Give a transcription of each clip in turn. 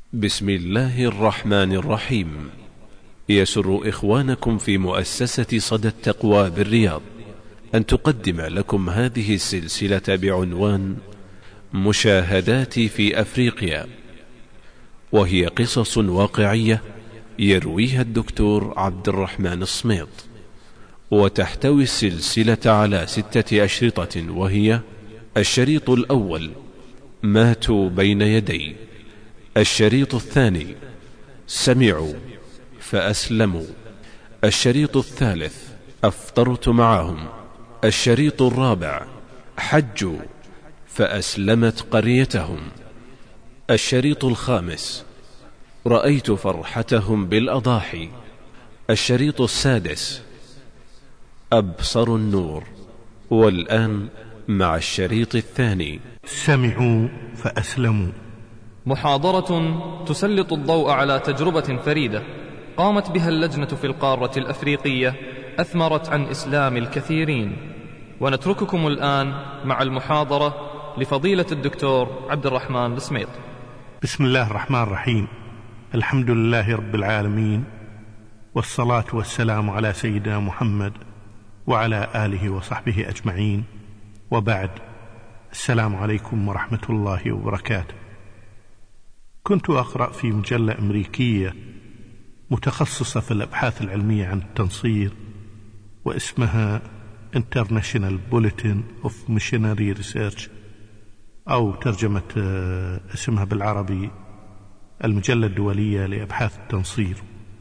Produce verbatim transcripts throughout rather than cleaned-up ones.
بسم الله الرحمن الرحيم. يسر إخوانكم في مؤسسة صدى التقوى بالرياض أن تقدم لكم هذه السلسلة بعنوان مشاهداتي في أفريقيا، وهي قصص واقعية يرويها الدكتور عبد الرحمن الصميط، وتحتوي السلسلة على ستة أشرطة، وهي: الشريط الأول: ماتوا بين يدي. الشريط الثاني: سمعوا فأسلموا. الشريط الثالث: أفطرت معهم. الشريط الرابع: حجوا فأسلمت قريتهم. الشريط الخامس: رأيت فرحتهم بالأضاحي. الشريط السادس: أبصر النور. والآن مع الشريط الثاني: سمعوا فأسلموا. محاضرة تسلط الضوء على تجربة فريدة قامت بها اللجنة في القارة الأفريقية، أثمرت عن إسلام الكثيرين. ونترككم الآن مع المحاضرة لفضيلة الدكتور عبد الرحمن الصميط. بسم الله الرحمن الرحيم. الحمد لله رب العالمين، والصلاة والسلام على سيدنا محمد وعلى آله وصحبه أجمعين، وبعد. السلام عليكم ورحمة الله وبركاته. كنت أقرأ في مجلة أمريكية متخصصة في الأبحاث العلمية عن التنصير، واسمها International Bulletin of Missionary Research، أو ترجمة اسمها بالعربي المجلة الدولية لأبحاث التنصير.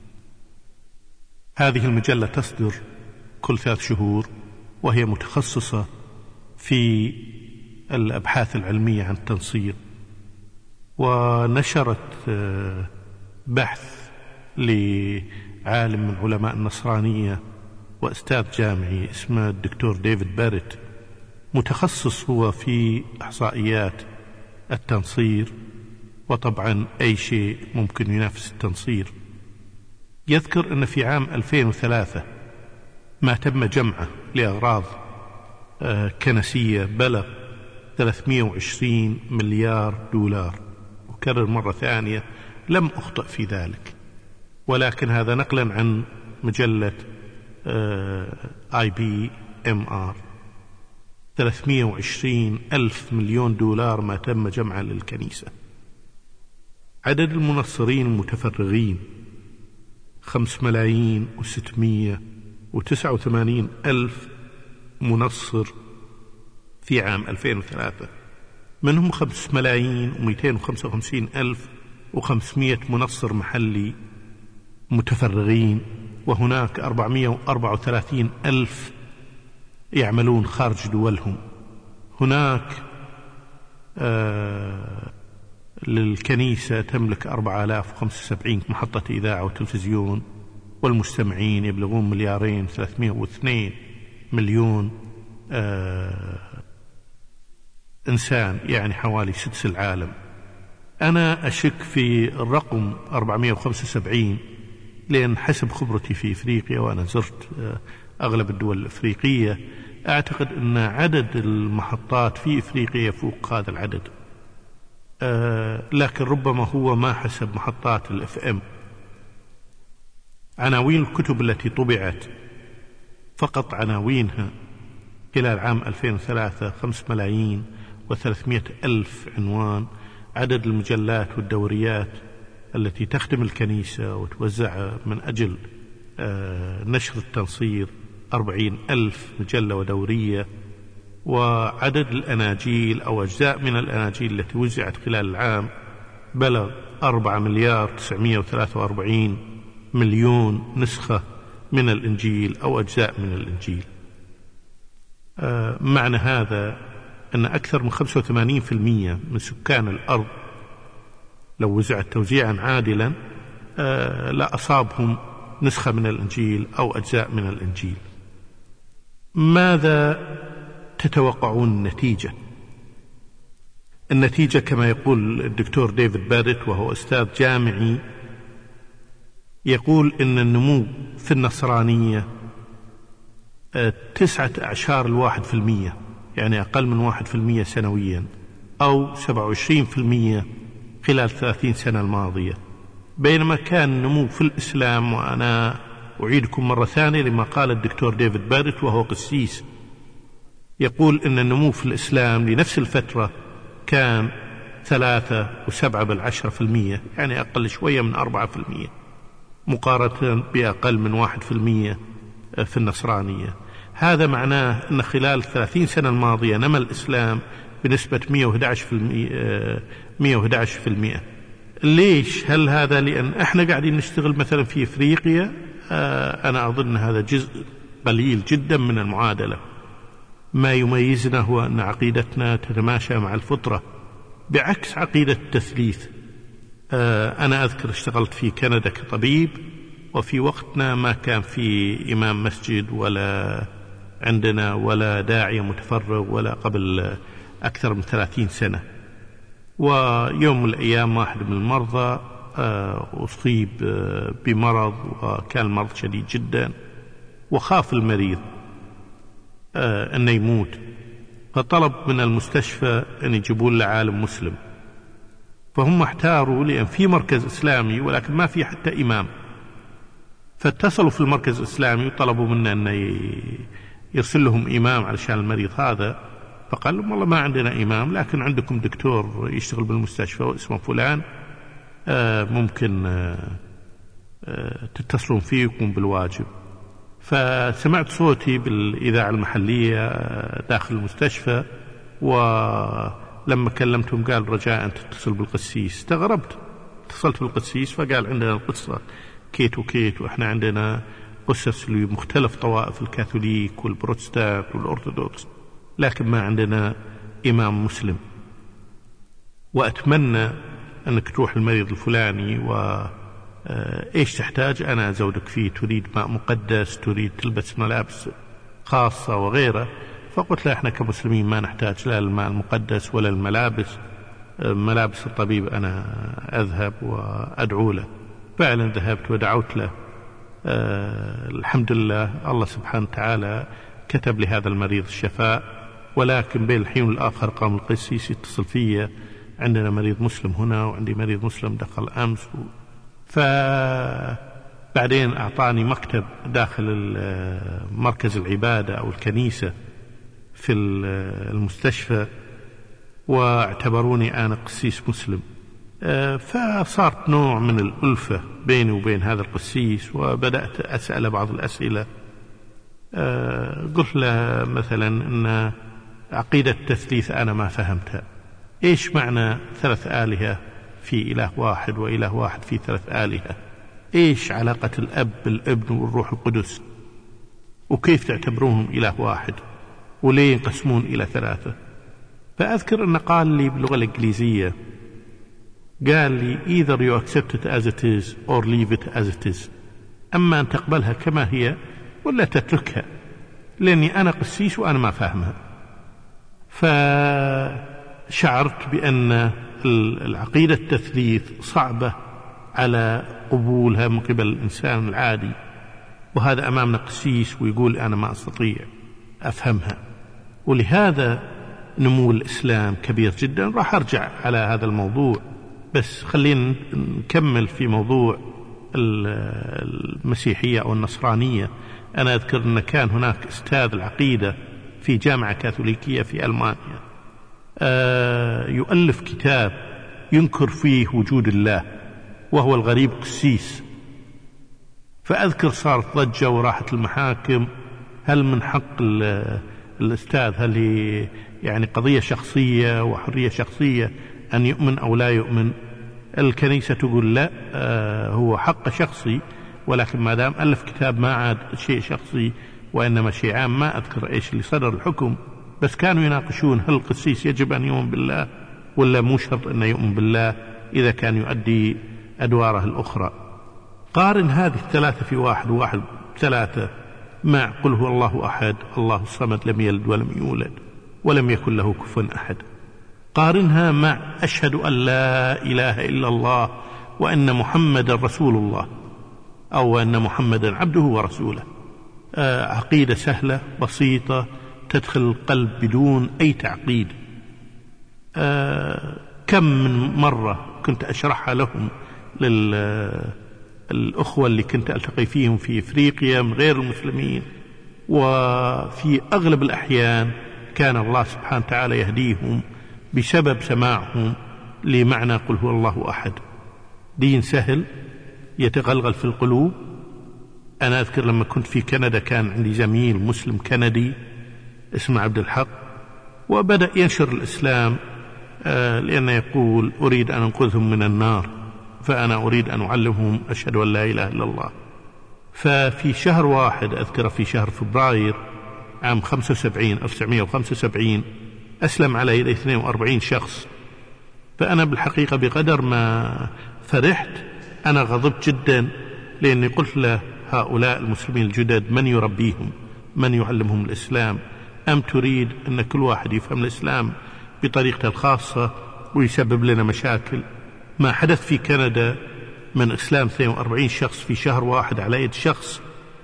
هذه المجلة تصدر كل ثلاث شهور، وهي متخصصة في الأبحاث العلمية عن التنصير. ونشرت بحث لعالم من علماء النصرانية وأستاذ جامعي اسمه الدكتور ديفيد باريت، متخصص هو في إحصائيات التنصير، وطبعا أي شيء ممكن ينافس التنصير. يذكر أن في عام ألفين وثلاثة ما تم جمعه لأغراض كنسية بلغ ثلاثمائة وعشرين مليار دولار. وكرر مرة ثانية، لم أخطئ في ذلك، ولكن هذا نقلا عن مجلة آي بي إم آر. ثلاثمائة وعشرين ألف مليون دولار ما تم جمعه للكنيسة. عدد المنصرين المتفرغين خمس ملايين وستمائة وتسعة وثمانين ألف منصر في عام ألفين وثلاثة، منهم خمس ملايين ومئتين وخمسة وخمسين ألف وخمسمائة منصر محلي متفرغين، وهناك أربعمائة وأربعة وثلاثين ألف يعملون خارج دولهم. هناك آه للكنيسة تملك أربعة آلاف وخمسة وسبعين محطة إذاعة وتلفزيون، والمستمعين يبلغون مليارين ثلاثمائة واثنين مليون آه إنسان، يعني حوالي سدس العالم. أنا أشك في الرقم أربعمائة وخمسة وسبعين، لأن حسب خبرتي في إفريقيا، وأنا زرت أغلب الدول الأفريقية، أعتقد أن عدد المحطات في إفريقيا يفوق هذا العدد. أه لكن ربما هو ما حسب محطات الإف إم. عناوين الكتب التي طبعت، فقط عناوينها خلال عام ألفين وثلاثة خمس ملايين وثلاثمائة ألف عنوان. عدد المجلات والدوريات التي تخدم الكنيسة وتوزع من أجل نشر التنصير أربعين ألف مجلة ودورية. وعدد الأناجيل أو أجزاء من الأناجيل التي وزعت خلال العام بلغ أربعة مليار تسعمائة وثلاثة وأربعين مليون نسخة من الإنجيل أو أجزاء من الإنجيل. معنى هذا أن أكثر من خمسة وثمانين بالمئة من سكان الأرض لو وزعت توزيعا عادلا لا أصابهم نسخة من الإنجيل أو أجزاء من الإنجيل. ماذا تتوقعون النتيجة؟ النتيجة كما يقول الدكتور ديفيد باريت، وهو أستاذ جامعي، يقول إن النمو في النصرانية تسعة أعشار الواحد في المية، يعني أقل من واحد في المية سنويا، أو سبعة وعشرين في المية خلال ثلاثين سنة الماضية، بينما كان النمو في الإسلام، وأنا أعيدكم مرة ثانية لما قال الدكتور ديفيد بارت وهو قسيس، يقول إن النمو في الإسلام لنفس الفترة كان ثلاثة وسبعة بالعشرة في المية، يعني أقل شوية من أربعة في المية، مقارنة بأقل من واحد في المية في النصرانية. هذا معناه أن خلال ثلاثين سنة الماضية نمى الإسلام بنسبة مئة وأحد عشر في المئة مئة وأحد عشر في المئة. ليش؟ هل هذا لأن إحنا قاعدين نشتغل مثلا في إفريقيا؟ آه أنا أظن هذا جزء قليل جدا من المعادلة. ما يميزنا هو أن عقيدتنا تتماشى مع الفطرة بعكس عقيدة التثليث. آه أنا أذكر اشتغلت في كندا كطبيب، وفي وقتنا ما كان في إمام مسجد ولا عندنا ولا داعية متفرغ ولا قبل أكثر من ثلاثين سنة. ويوم من الأيام واحد من المرضى أصيب بمرض، وكان المرض شديد جدا، وخاف المريض أنه يموت، فطلب من المستشفى أن يجيبون له عالم مسلم. فهم احتاروا لأن في مركز إسلامي ولكن ما في حتى إمام، فاتصلوا في المركز الإسلامي وطلبوا منه أن يرسل لهم إمام علشان المريض هذا. فقال لهم والله ما عندنا إمام، لكن عندكم دكتور يشتغل بالمستشفى واسمه فلان، ممكن تتصلون فيه ويقوم بالواجب. فسمعت صوتي بالإذاعة المحلية داخل المستشفى، ولما كلمتهم قال رجاء أن تتصل بالقسيس. استغربت، اتصلت بالقسيس فقال عندنا القصة كيت وكيت، وإحنا عندنا قصص لمختلف طوائف الكاثوليك والبروتستانت والأرثوذكس، لكن ما عندنا إمام مسلم. وأتمنى أنك تروح المريض الفلاني وإيش تحتاج أنا أزودك فيه، تريد ماء مقدس، تريد تلبس ملابس خاصة وغيره. فقلت له إحنا كمسلمين ما نحتاج لا الماء المقدس ولا الملابس، ملابس الطبيب أنا أذهب وأدعو له. فعلا ذهبت ودعوت له. أه الحمد لله الله سبحانه وتعالى كتب لهذا المريض الشفاء. ولكن بين الحين والآخر قام القسيس يتصل فيه، عندنا مريض مسلم هنا وعندي مريض مسلم دخل أمس. فبعدين أعطاني مكتب داخل مركز العبادة أو الكنيسة في المستشفى، واعتبروني أنا قسيس مسلم. فصارت نوع من الألفة بيني وبين هذا القسيس، وبدأت أسأل بعض الأسئلة. قلت له مثلا أن عقيدة التثليث أنا ما فهمتها، إيش معنى ثلاث آلهة في إله واحد وإله واحد في ثلاث آلهة؟ إيش علاقة الأب بالابن والروح القدس؟ وكيف تعتبرونهم إله واحد؟ وليه ينقسمون إلى ثلاثة؟ فأذكر أنه قال لي باللغة الإنجليزية، قال لي either you accept it as it is or leave it as it is، أما أن تقبلها كما هي ولا تتركها، لأني أنا قسيس وأنا ما فاهمها. فشعرت بأن العقيدة التثليث صعبة على قبولها من قبل الإنسان العادي، وهذا أمامنا قسيس ويقول أنا ما أستطيع أفهمها. ولهذا نمو الإسلام كبير جدا. راح أرجع على هذا الموضوع، بس خلينا نكمل في موضوع المسيحية أو النصرانية. أنا أذكر أن كان هناك أستاذ العقيدة في جامعة كاثوليكية في ألمانيا يؤلف كتاب ينكر فيه وجود الله، وهو الغريب قسيس. فأذكر صارت ضجة وراحت المحاكم، هل من حق الأستاذ، هل هي يعني قضية شخصية وحرية شخصية أن يؤمن أو لا يؤمن؟ الكنيسة تقول لا، هو حق شخصي، ولكن ما دام ألف كتاب ما عاد شيء شخصي وإنما شيء عام. ما أذكر إيش اللي صدر الحكم، بس كانوا يناقشون هل القسيس يجب أن يؤمن بالله ولا مو شرط أن يؤمن بالله إذا كان يؤدي أدواره الأخرى. قارن هذه الثلاثة في واحد وواحد ثلاثة مع قل هو الله أحد الله الصمد لم يلد ولم يولد ولم يكن له كفوا أحد. قارنها مع أشهد أن لا إله إلا الله وأن محمد رسول الله، أو أن محمدا عبده ورسوله. آه عقيدة سهلة بسيطة تدخل القلب بدون أي تعقيد. آه كم من مرة كنت أشرحها لهم للأخوة اللي كنت ألتقي فيهم في إفريقيا من غير المسلمين، وفي أغلب الأحيان كان الله سبحانه وتعالى يهديهم بسبب سماعهم لمعنى قل هو الله أحد. دين سهل يتغلغل في القلوب. أنا أذكر لما كنت في كندا كان عندي زميل مسلم كندي اسمه عبد الحق، وبدأ ينشر الإسلام لأنه يقول أريد أن أنقذهم من النار، فأنا أريد أن أعلمهم أشهد أن لا إله إلا الله. ففي شهر واحد أذكر في شهر فبراير عام خمسة وسبعين ألف وتسعمائة وخمسة وسبعين أسلم على يدي اثنين وأربعين شخص. فأنا بالحقيقة بقدر ما فرحت أنا غضبت جدا، لأني قلت له هؤلاء المسلمين الجدد من يربيهم؟ من يعلمهم الإسلام؟ أم تريد أن كل واحد يفهم الإسلام بطريقته الخاصة ويسبب لنا مشاكل؟ ما حدث في كندا من إسلام اثنين وأربعين شخص في شهر واحد على يد شخص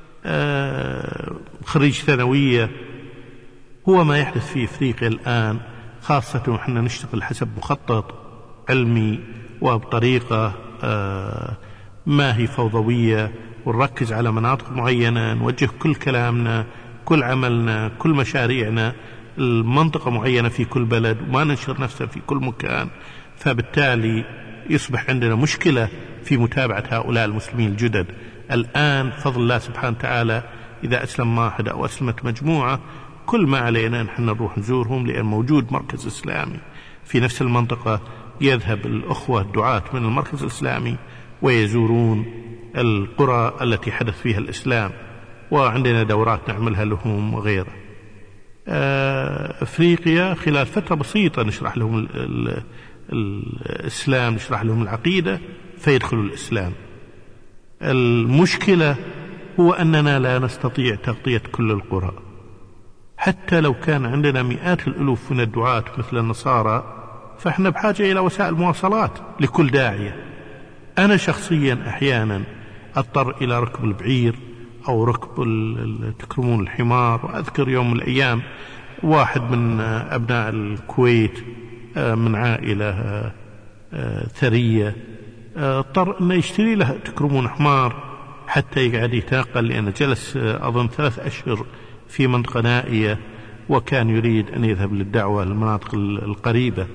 خريج ثانوية هو ما يحدث في إفريقيا الآن، خاصة ونحن نشتغل حسب مخطط علمي وبطريقة ما هي فوضوية، ونركز على مناطق معينة، نوجه كل كلامنا كل عملنا كل مشاريعنا المنطقة معينة في كل بلد، وما ننشر نفسنا في كل مكان. فبالتالي يصبح عندنا مشكلة في متابعة هؤلاء المسلمين الجدد. الآن فضل الله سبحانه وتعالى إذا أسلم واحد أو أسلمت مجموعة كل ما علينا نحن نروح نزورهم، لأن موجود مركز إسلامي في نفس المنطقة. يذهب الأخوة الدعاة من المركز الإسلامي ويزورون القرى التي حدث فيها الإسلام، وعندنا دورات نعملها لهم وغيره. أفريقيا خلال فترة بسيطة نشرح لهم ال ال الإسلام، نشرح لهم العقيدة فيدخلوا الإسلام. المشكلة هو أننا لا نستطيع تغطية كل القرى، حتى لو كان عندنا مئات الألوف من الدعاة مثل النصارى، فإحنا بحاجة إلى وسائل مواصلات لكل داعية. أنا شخصيا أحيانا أضطر إلى ركب البعير أو ركب تكرمون الحمار. وأذكر يوم من الأيام واحد من أبناء الكويت من عائلة ثرية اضطر أن يشتري له تكرمون حمار حتى يقعد يتنقل، لأنه جلس أظن ثلاث أشهر في منطقة نائية وكان يريد أن يذهب للدعوة للمناطق القريبة.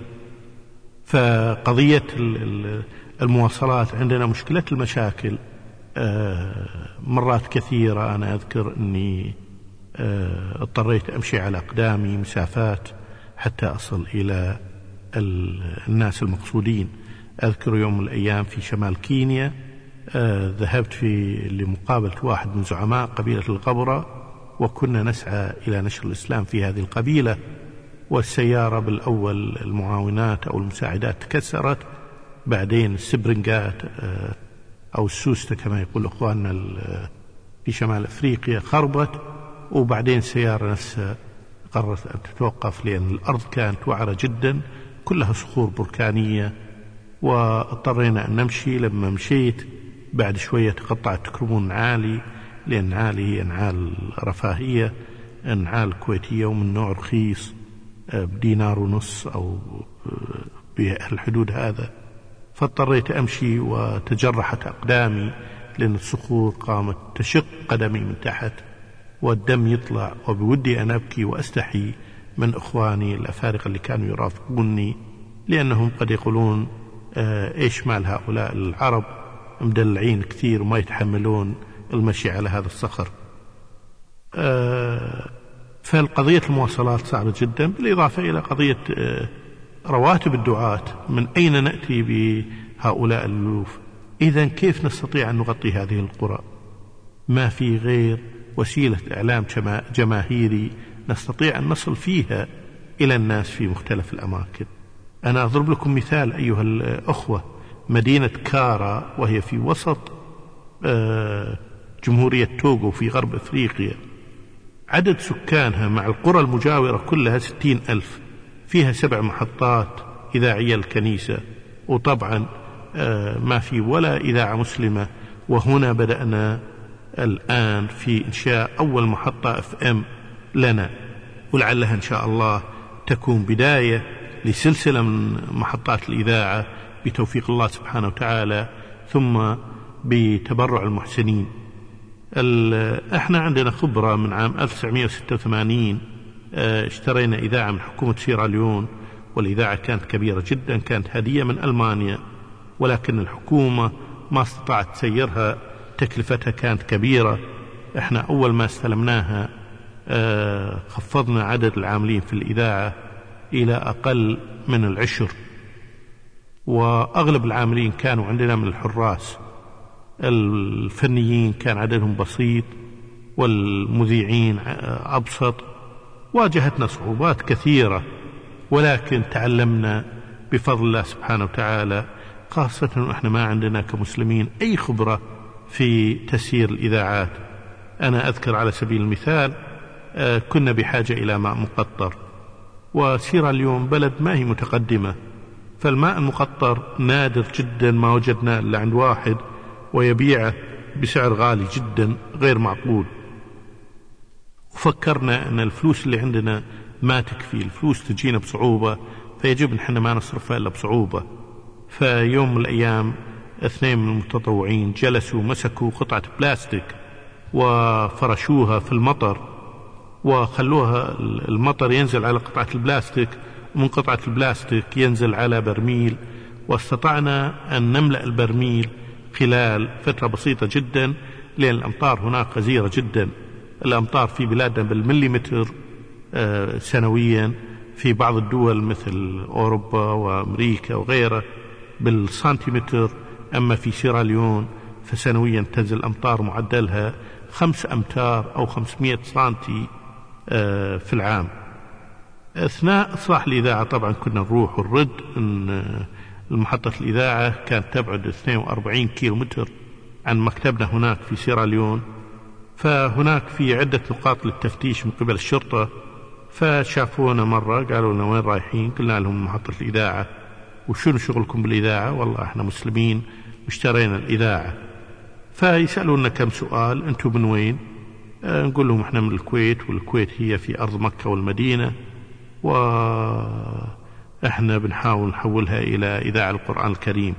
فقضية المواصلات عندنا مشكلة المشاكل. مرات كثيرة أنا أذكر أني اضطريت أمشي على أقدامي مسافات حتى أصل إلى الناس المقصودين. أذكر يوم من الأيام في شمال كينيا ذهبت في لمقابلة واحد من زعماء قبيلة الغبرة، وكنا نسعى إلى نشر الإسلام في هذه القبيلة. والسيارة بالأول المعاونات أو المساعدات تكسرت، بعدين السبرنجات أو السوستة كما يقول أخواننا في شمال أفريقيا خربت، وبعدين السيارة نفسها قررت أن تتوقف لأن الأرض كانت وعرة جدا كلها صخور بركانية، واضطرينا أن نمشي. لما مشيت بعد شوية تقطعت تكرمون نعالي، لأن نعالي هي نعال رفاهية، نعال كويتية ومن نوع رخيص بدينار ونص أو بهالحدود هذا. فاضطريت أمشي وتجرحت أقدامي لأن الصخور قامت تشق قدمي من تحت والدم يطلع، وبودي أن أبكي وأستحي من إخواني الأفارقة اللي كانوا يرافقوني، لأنهم قد يقولون إيش مال هؤلاء العرب مدلعين كثير وما يتحملون المشي على هذا الصخر. فالقضية المواصلات صعبة جدا، بالإضافة إلى قضية رواتب الدعاة، من أين نأتي بهؤلاء الألوف؟ إذن كيف نستطيع أن نغطي هذه القرى؟ ما في غير وسيلة إعلام جماهيري نستطيع أن نصل فيها إلى الناس في مختلف الأماكن. أنا أضرب لكم مثال أيها الأخوة. مدينة كارا وهي في وسط جمهورية توغو في غرب أفريقيا، عدد سكانها مع القرى المجاورة كلها ستين ألف، فيها سبع محطات إذاعية الكنيسة، وطبعا ما في ولا إذاعة مسلمة. وهنا بدأنا الآن في إنشاء أول محطة اف ام لنا، ولعلها إن شاء الله تكون بداية لسلسلة من محطات الإذاعة بتوفيق الله سبحانه وتعالى، ثم بتبرع المحسنين. احنا عندنا خبرة من عام ألف وتسعمائة وستة وثمانين، اشترينا إذاعة من حكومة سيراليون، والإذاعة كانت كبيرة جدا، كانت هدية من ألمانيا، ولكن الحكومة ما استطاعت تسيرها، تكلفتها كانت كبيرة. احنا أول ما استلمناها خفضنا عدد العاملين في الإذاعة إلى أقل من العشر، وأغلب العاملين كانوا عندنا من الحراس. الفنيين كان عددهم بسيط، والمذيعين أبسط. واجهتنا صعوبات كثيرة، ولكن تعلمنا بفضل الله سبحانه وتعالى، خاصة وإحنا ما عندنا كمسلمين أي خبرة في تسيير الإذاعات. أنا أذكر على سبيل المثال كنا بحاجة إلى ماء مقطر، وسيراليون بلد ما هي متقدمة، فالماء المقطر نادر جدا، ما وجدنا إلا عند واحد ويبيعه بسعر غالي جدا غير معقول. وفكرنا أن الفلوس اللي عندنا ما تكفي، الفلوس تجينا بصعوبة، فيجب أن احنا ما نصرفها إلا بصعوبة. فيوم من الأيام اثنين من المتطوعين جلسوا مسكوا قطعة بلاستيك وفرشوها في المطر، وخلوها المطر ينزل على قطعة البلاستيك، ومن قطعة البلاستيك ينزل على برميل، واستطعنا أن نملأ البرميل خلال فترة بسيطة جدا، لأن الأمطار هناك غزيرة جدا. الأمطار في بلادنا بالمليمتر سنويا، في بعض الدول مثل أوروبا وأمريكا وغيرها بالسنتيمتر، أما في سيراليون فسنويا تنزل أمطار معدلها خمس أمتار أو خمسمائة سنتي في العام. أثناء إصلاح الإذاعة طبعا كنا نروح ونرد، إن المحطة الإذاعة كانت تبعد اثنين وأربعين كيلو متر عن مكتبنا هناك في سيراليون، فهناك في عدة نقاط للتفتيش من قبل الشرطة. فشافونا مرة قالوا لنا وين رايحين؟ قلنا لهم محطة الإذاعة. وشنو شغلكم بالإذاعة؟ والله احنا مسلمين واشترينا الإذاعة. فيسألونا كم سؤال، انتم من وين؟ اه نقول لهم احنا من الكويت، والكويت هي في أرض مكة والمدينة، واحنا بنحاول نحولها إلى إذاعة القرآن الكريم.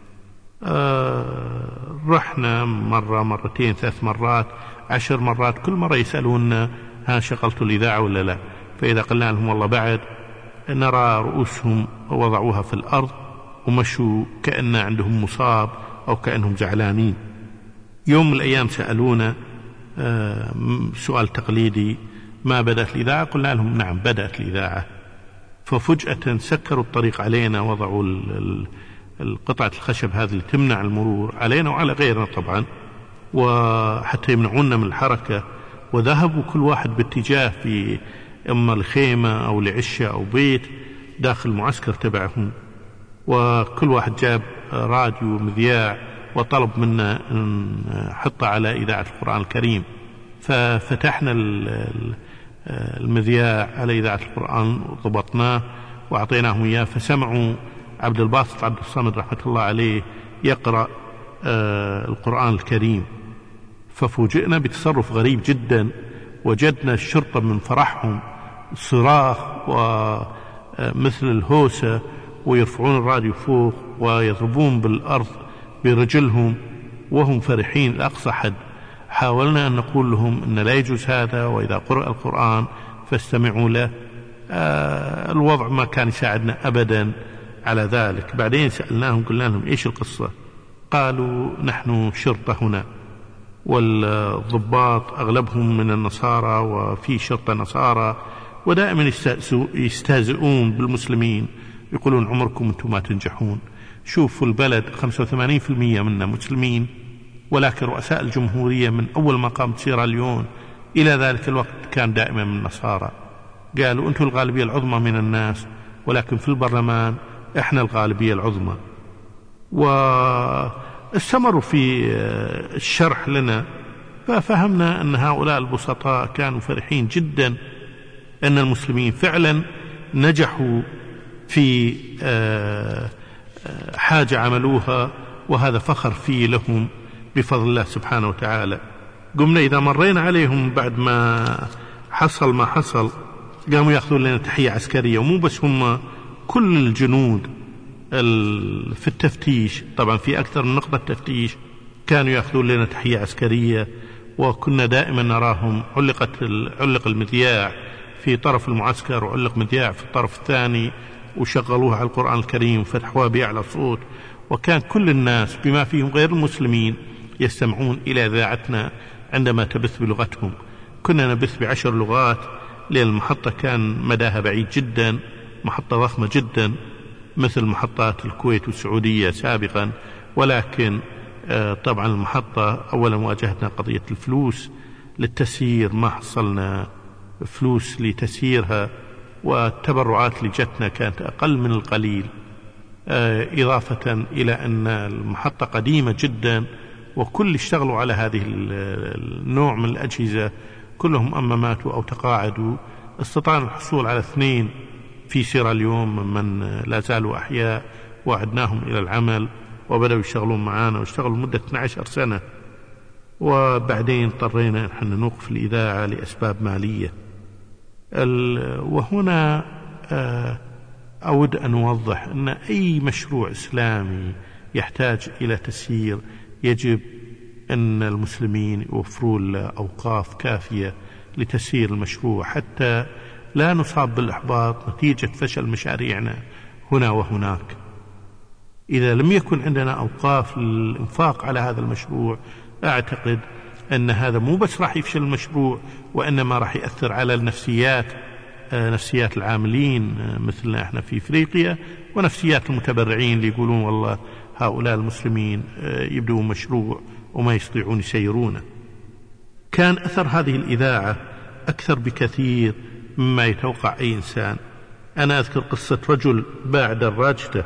اه رحنا مرة مرتين ثلاث مرات عشر مرات، كل مرة يسألونا ها شغلتوا الإذاعة ولا لا؟ فإذا قلنا لهم والله بعد، نرى رؤوسهم وضعوها في الأرض ومشوا كأن عندهم مصاب أو كأنهم زعلانين. يوم من الأيام سألونا سؤال تقليدي، ما بدأت الإذاعة؟ قلنا لهم نعم بدأت الإذاعة. ففجأة سكروا الطريق علينا، وضعوا القطعة الخشب هذه اللي تمنع المرور علينا وعلى غيرنا طبعا، وحتى يمنعونا من الحركة. وذهبوا كل واحد باتجاه، في إما الخيمة أو لعشة أو بيت داخل المعسكر تبعهم، وكل واحد جاب راديو مذياع وطلب منا نحطه على إذاعة القرآن الكريم. ففتحنا المذياع على إذاعة القرآن وضبطناه وأعطيناهم إياه، فسمعوا عبد الباسط عبد الصمد رحمة الله عليه يقرأ القرآن الكريم. ففوجئنا بتصرف غريب جدا، وجدنا الشرطة من فرحهم صراخ ومثل الهوسة، ويرفعون الراديو فوق ويضربون بالأرض برجلهم وهم فرحين لأقصى حد. حاولنا أن نقول لهم أن لا يجوز هذا، وإذا قرأ القرآن فاستمعوا له. آه الوضع ما كان يساعدنا أبدا على ذلك. بعدين سألناهم قلنا لهم إيش القصة؟ قالوا نحن شرطة هنا، والضباط أغلبهم من النصارى، وفي شرطة نصارى، ودائما يستهزئون بالمسلمين، يقولون عمركم أنتم ما تنجحون. شوفوا البلد خمسة وثمانين بالمئة منا مسلمين، ولكن رؤساء الجمهورية من أول ما قامت سيراليون إلى ذلك الوقت كان دائما من النصارى. قالوا أنتم الغالبية العظمى من الناس، ولكن في البرلمان إحنا الغالبية العظمى. واستمروا في الشرح لنا، ففهمنا أن هؤلاء البسطاء كانوا فرحين جدا أن المسلمين فعلا نجحوا في حاجة عملوها، وهذا فخر فيه لهم بفضل الله سبحانه وتعالى. قمنا إذا مرينا عليهم بعد ما حصل ما حصل، قاموا يأخذون لنا تحية عسكرية، ومو بس هم كل الجنود في التفتيش، طبعا في أكثر من نقطة تفتيش، كانوا يأخذون لنا تحية عسكرية، وكنا دائما نراهم علقت علق المذياع في طرف المعسكر وعلق مذياع في الطرف الثاني، وشغلوها على القرآن الكريم وفتحوها بأعلى صوت، وكان كل الناس بما فيهم غير المسلمين يستمعون إلى إذاعتنا عندما تبث بلغتهم. كنا نبث بعشر لغات، لأن المحطة كان مداها بعيد جدا، محطة ضخمة جدا مثل محطات الكويت والسعودية سابقا، ولكن طبعا المحطة أولا واجهتنا قضية الفلوس للتسيير، ما حصلنا فلوس لتسييرها، والتبرعات اللي جتنا كانت أقل من القليل، إضافة إلى أن المحطة قديمة جدا، وكل اشتغلوا على هذه النوع من الأجهزة كلهم أما ماتوا أو تقاعدوا. استطعنا الحصول على اثنين في سيراليون من لا زالوا أحياء، وعدناهم إلى العمل وبدأوا يشتغلون معنا، واشتغلوا مدة اثنتي عشرة سنة، وبعدين اضطرينا نحن نوقف الإذاعة لأسباب مالية. وهنا أود أن أوضح أن أي مشروع إسلامي يحتاج إلى تسيير يجب أن المسلمين يوفرون له أوقاف كافية لتسيير المشروع، حتى لا نصاب بالإحباط نتيجة فشل مشاريعنا هنا وهناك. إذا لم يكن عندنا أوقاف للإنفاق على هذا المشروع، أعتقد أن هذا مو بس راح يفشل المشروع، وإنما راح يأثر على النفسيات، نفسيات العاملين مثلنا احنا في إفريقيا، ونفسيات المتبرعين اللي يقولون والله هؤلاء المسلمين يبدون مشروع وما يستطيعون يسيرونه. كان أثر هذه الإذاعة أكثر بكثير مما يتوقع أي إنسان. أنا أذكر قصة رجل باع دراجته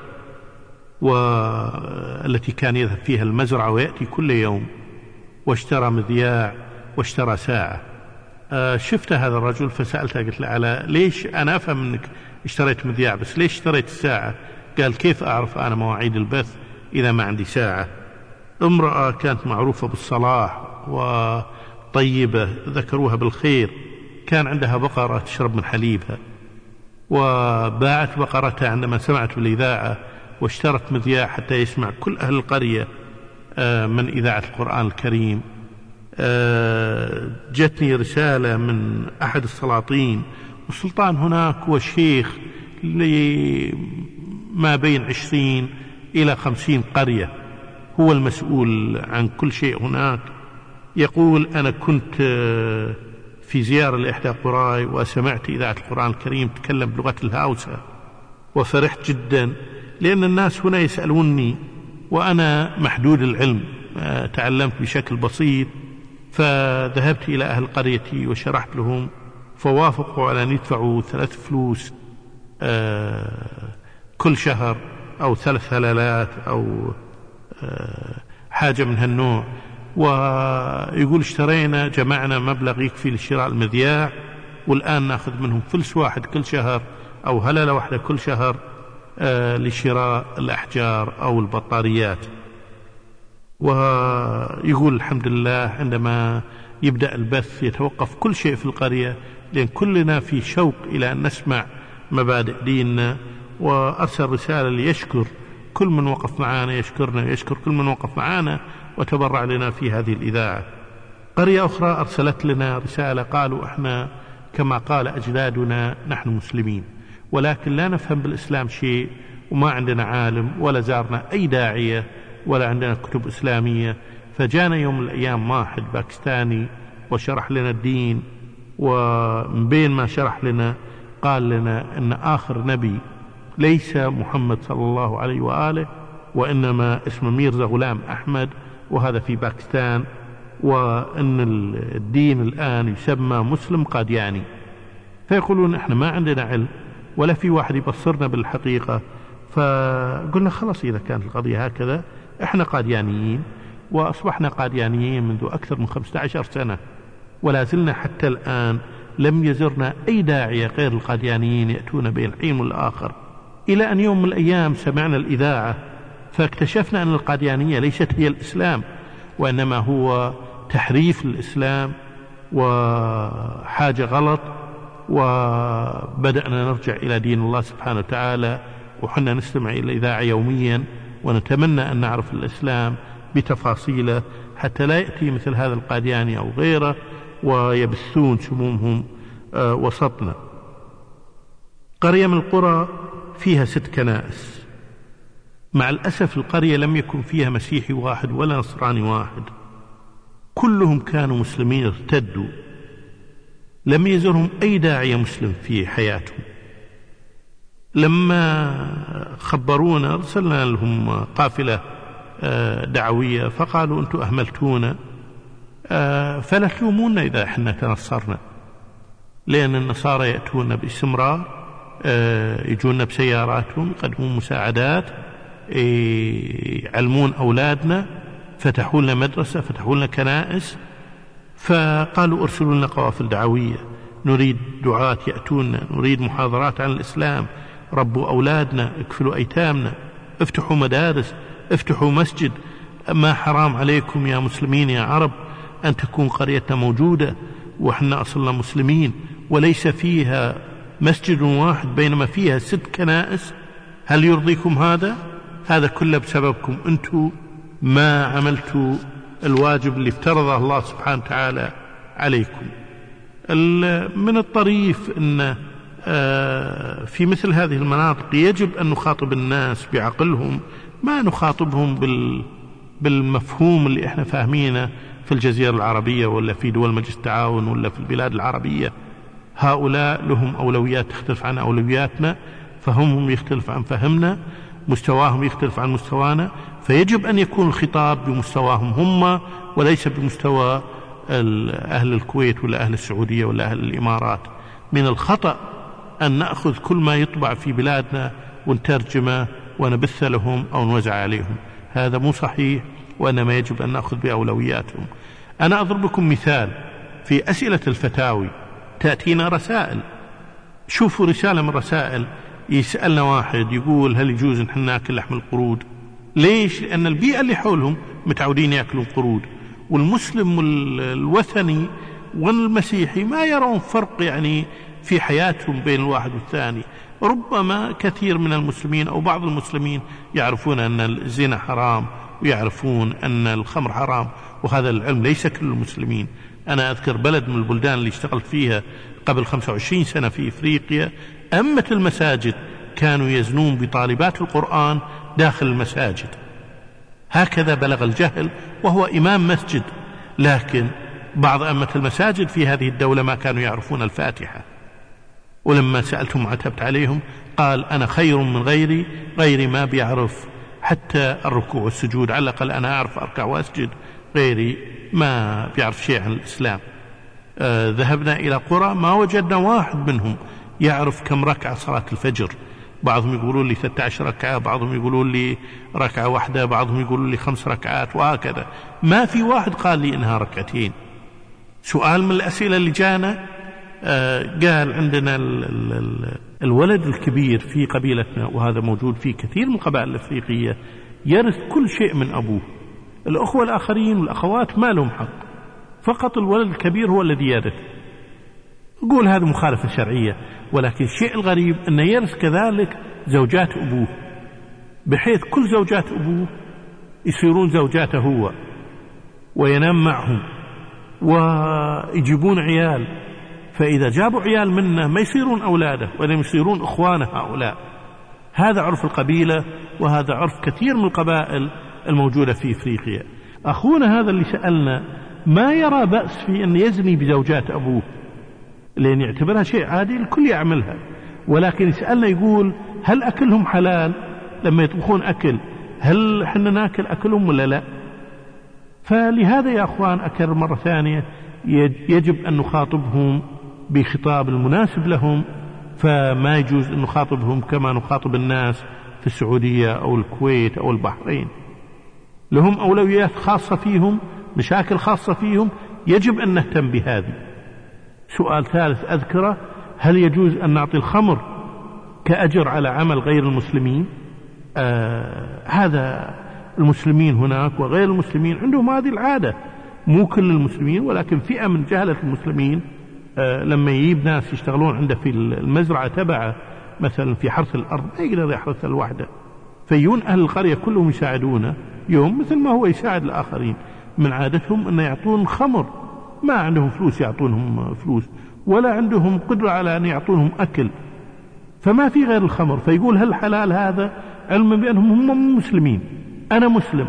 والتي كان يذهب فيها المزرعة ويأتي كل يوم، واشترى مذياع واشترى ساعة. شفت هذا الرجل فسألته، قلت له على ليش، أنا أفهم أنك اشتريت مذياع بس ليش اشتريت الساعة؟ قال كيف أعرف أنا مواعيد البث إذا ما عندي ساعة؟ امرأة كانت معروفة بالصلاح وطيبة، ذكروها بالخير، كان عندها بقرة تشرب من حليبها، وباعت بقرتها عندما سمعت بالإذاعة، واشترت مذياع حتى يسمع كل أهل القرية من إذاعة القرآن الكريم. جتني رسالة من أحد السلاطين، والسلطان هناك هو شيخ ما بين عشرين إلى خمسين قرية، هو المسؤول عن كل شيء هناك. يقول أنا كنت في زيارة لإحدى قراي وسمعت إذاعة القرآن الكريم تكلم بلغة الهاوسة، وفرحت جدا لأن الناس هنا يسألوني وأنا محدود العلم، تعلمت بشكل بسيط، فذهبت إلى أهل قريتي وشرحت لهم، فوافقوا على أن يدفعوا ثلاث فلوس كل شهر أو ثلاث هلالات أو حاجة من هالنوع. ويقول اشترينا جمعنا مبلغ يكفي لشراء المذياع، والآن نأخذ منهم فلس واحد كل شهر أو هلالة واحدة كل شهر لشراء الأحجار أو البطاريات. ويقول الحمد لله عندما يبدأ البث يتوقف كل شيء في القرية، لأن كلنا في شوق إلى أن نسمع مبادئ ديننا. وأرسل رسالة ليشكر كل من وقف معنا، يشكرنا يشكر كل من وقف معنا وتبرع لنا في هذه الإذاعة. قرية أخرى أرسلت لنا رسالة، قالوا احنا كما قال أجدادنا نحن مسلمين، ولكن لا نفهم بالإسلام شيء، وما عندنا عالم ولا زارنا أي داعية ولا عندنا كتب إسلامية. فجانا يوم من الأيام واحد باكستاني وشرح لنا الدين، ومن بين ما شرح لنا قال لنا أن آخر نبي ليس محمد صلى الله عليه وآله، وإنما اسمه ميرزا غلام أحمد، وهذا في باكستان، وأن الدين الآن يسمى مسلم قادياني. فيقولون احنا ما عندنا علم ولا في واحد يبصرنا بالحقيقة. فقلنا خلاص إذا كانت القضية هكذا احنا قاديانيين، وأصبحنا قاديانيين منذ أكثر من خمسة عشر سنة، ولا زلنا حتى الآن لم يزرنا أي داعية غير القاديانيين يأتون بين الحين والآخر. إلى أن يوم من الأيام سمعنا الإذاعة فاكتشفنا أن القاديانية ليست هي الإسلام، وإنما هو تحريف الإسلام وحاجة غلط، وبدأنا نرجع إلى دين الله سبحانه وتعالى، وحنا نستمع إلى الإذاعة يوميا ونتمنى أن نعرف الإسلام بتفاصيله حتى لا يأتي مثل هذا القادياني أو غيره ويبثون سمومهم وسطنا. قرية من القرى فيها ست كنائس، مع الأسف القرية لم يكن فيها مسيحي واحد ولا نصراني واحد، كلهم كانوا مسلمين ارتدوا، لم يزرهم أي داعية مسلم في حياتهم. لما خبرونا أرسلنا لهم قافلة دعوية فقالوا أنتم أهملتونا، فلا تلومونا إذا احنا تنصرنا، لأن النصارى يأتون باستمرار، يجونا بسياراتهم يقدمون مساعدات، يعلمون أولادنا، فتحوا لنا مدرسة، فتحوا لنا كنائس. فقالوا ارسلوا لنا قوافل دعوية، نريد دعاة يأتون، نريد محاضرات عن الإسلام، ربوا أولادنا، اكفلوا أيتامنا، افتحوا مدارس، افتحوا مسجد. ما حرام عليكم يا مسلمين يا عرب أن تكون قريتنا موجودة وإحنا أصلنا مسلمين وليس فيها مسجد واحد بينما فيها ست كنائس؟ هل يرضيكم هذا؟ هذا كله بسببكم، أنتم ما عملتوا الواجب اللي افترضه الله سبحانه وتعالى عليكم. من الطريف أن في مثل هذه المناطق يجب أن نخاطب الناس بعقلهم، ما نخاطبهم بالمفهوم اللي احنا فاهمينه في الجزيرة العربية ولا في دول مجلس التعاون ولا في البلاد العربية. هؤلاء لهم أولويات تختلف عن أولوياتنا، فهمهم يختلف عن فهمنا، مستواهم يختلف عن مستوانا، فيجب أن يكون الخطاب بمستواهم هم وليس بمستوى أهل الكويت ولا أهل السعودية ولا أهل الإمارات. من الخطأ أن نأخذ كل ما يطبع في بلادنا ونترجمه ونبث لهم أو نوزع عليهم، هذا مو صحيح، وإنما يجب أن نأخذ بأولوياتهم. أنا أضرب لكم مثال في أسئلة الفتاوي، تأتينا رسائل، شوفوا رسالة من رسائل يسألنا واحد يقول هل يجوز نحن ناكل لحم القرود؟ ليش؟ لأن البيئة اللي حولهم متعودين يأكلون قرود، والمسلم الوثني والمسيحي ما يرون فرق يعني في حياتهم بين الواحد والثاني. ربما كثير من المسلمين أو بعض المسلمين يعرفون أن الزنا حرام ويعرفون أن الخمر حرام، وهذا العلم ليس كل المسلمين. أنا أذكر بلد من البلدان اللي اشتغلت فيها قبل خمسة وعشرين سنة في إفريقيا، أمة المساجد كانوا يزنون بطالبات القرآن داخل المساجد، هكذا بلغ الجهل وهو إمام مسجد. لكن بعض أمة المساجد في هذه الدولة ما كانوا يعرفون الفاتحة، ولما سألتهم عتبت عليهم قال أنا خير من غيري، غيري ما بيعرف حتى الركوع والسجود، على الأقل أنا أعرف أركع وأسجد، غيري ما بيعرف شيء عن الإسلام. آه ذهبنا إلى قرى ما وجدنا واحد منهم يعرف كم ركعة صلاة الفجر، بعضهم يقولون لي ستة عشر ركعة، بعضهم يقولون لي ركعة واحدة، بعضهم يقولون لي خمس ركعات، وهكذا. ما في واحد قال لي إنها ركعتين. سؤال من الأسئلة اللي جانا آه قال عندنا ال ال ال الولد الكبير في قبيلتنا، وهذا موجود في كثير من القبائل الأفريقية، يرث كل شيء من أبوه، الأخوة الآخرين والأخوات ما لهم حق، فقط الولد الكبير هو الذي يرث. يقول هذا مخالفة شرعية، ولكن الشيء الغريب أنه يرث كذلك زوجات أبوه، بحيث كل زوجات أبوه يصيرون زوجاته هو وينام معهم ويجيبون عيال، فإذا جابوا عيال منه ما يصيرون أولاده وإنما يصيرون إخوانه هؤلاء. هذا عرف القبيلة، وهذا عرف كثير من القبائل الموجودة في إفريقيا. أخونا هذا اللي سألنا ما يرى بأس في أن يزني بزوجات أبوه، لأن يعتبرها شيء عادي الكل يعملها، ولكن يسألنا يقول هل أكلهم حلال؟ لما يطبخون أكل هل حنا ناكل أكلهم ولا لا؟ فلهذا يا أخوان أكرر مرة ثانية يجب أن نخاطبهم بخطاب المناسب لهم، فما يجوز أن نخاطبهم كما نخاطب الناس في السعودية أو الكويت أو البحرين. لهم أولويات خاصة فيهم، مشاكل خاصة فيهم، يجب أن نهتم بهذه. سؤال ثالث أذكره، هل يجوز أن نعطي الخمر كأجر على عمل غير المسلمين؟ آه هذا المسلمين هناك وغير المسلمين عندهم هذه العادة، مو كل المسلمين ولكن فئة من جهلة المسلمين لما يجيب ناس يشتغلون عنده في المزرعة تبعه مثلا في حرث الأرض ما يقدر يحرث لوحده، فيون أهل القرية كلهم يساعدونه يوم مثل ما هو يساعد الآخرين. من عادتهم أن يعطون خمر، ما عندهم فلوس يعطونهم فلوس ولا عندهم قدرة على أن يعطونهم أكل، فما في غير الخمر. فيقول هل حلال هذا؟ علما بأنهم هم مسلمين، أنا مسلم.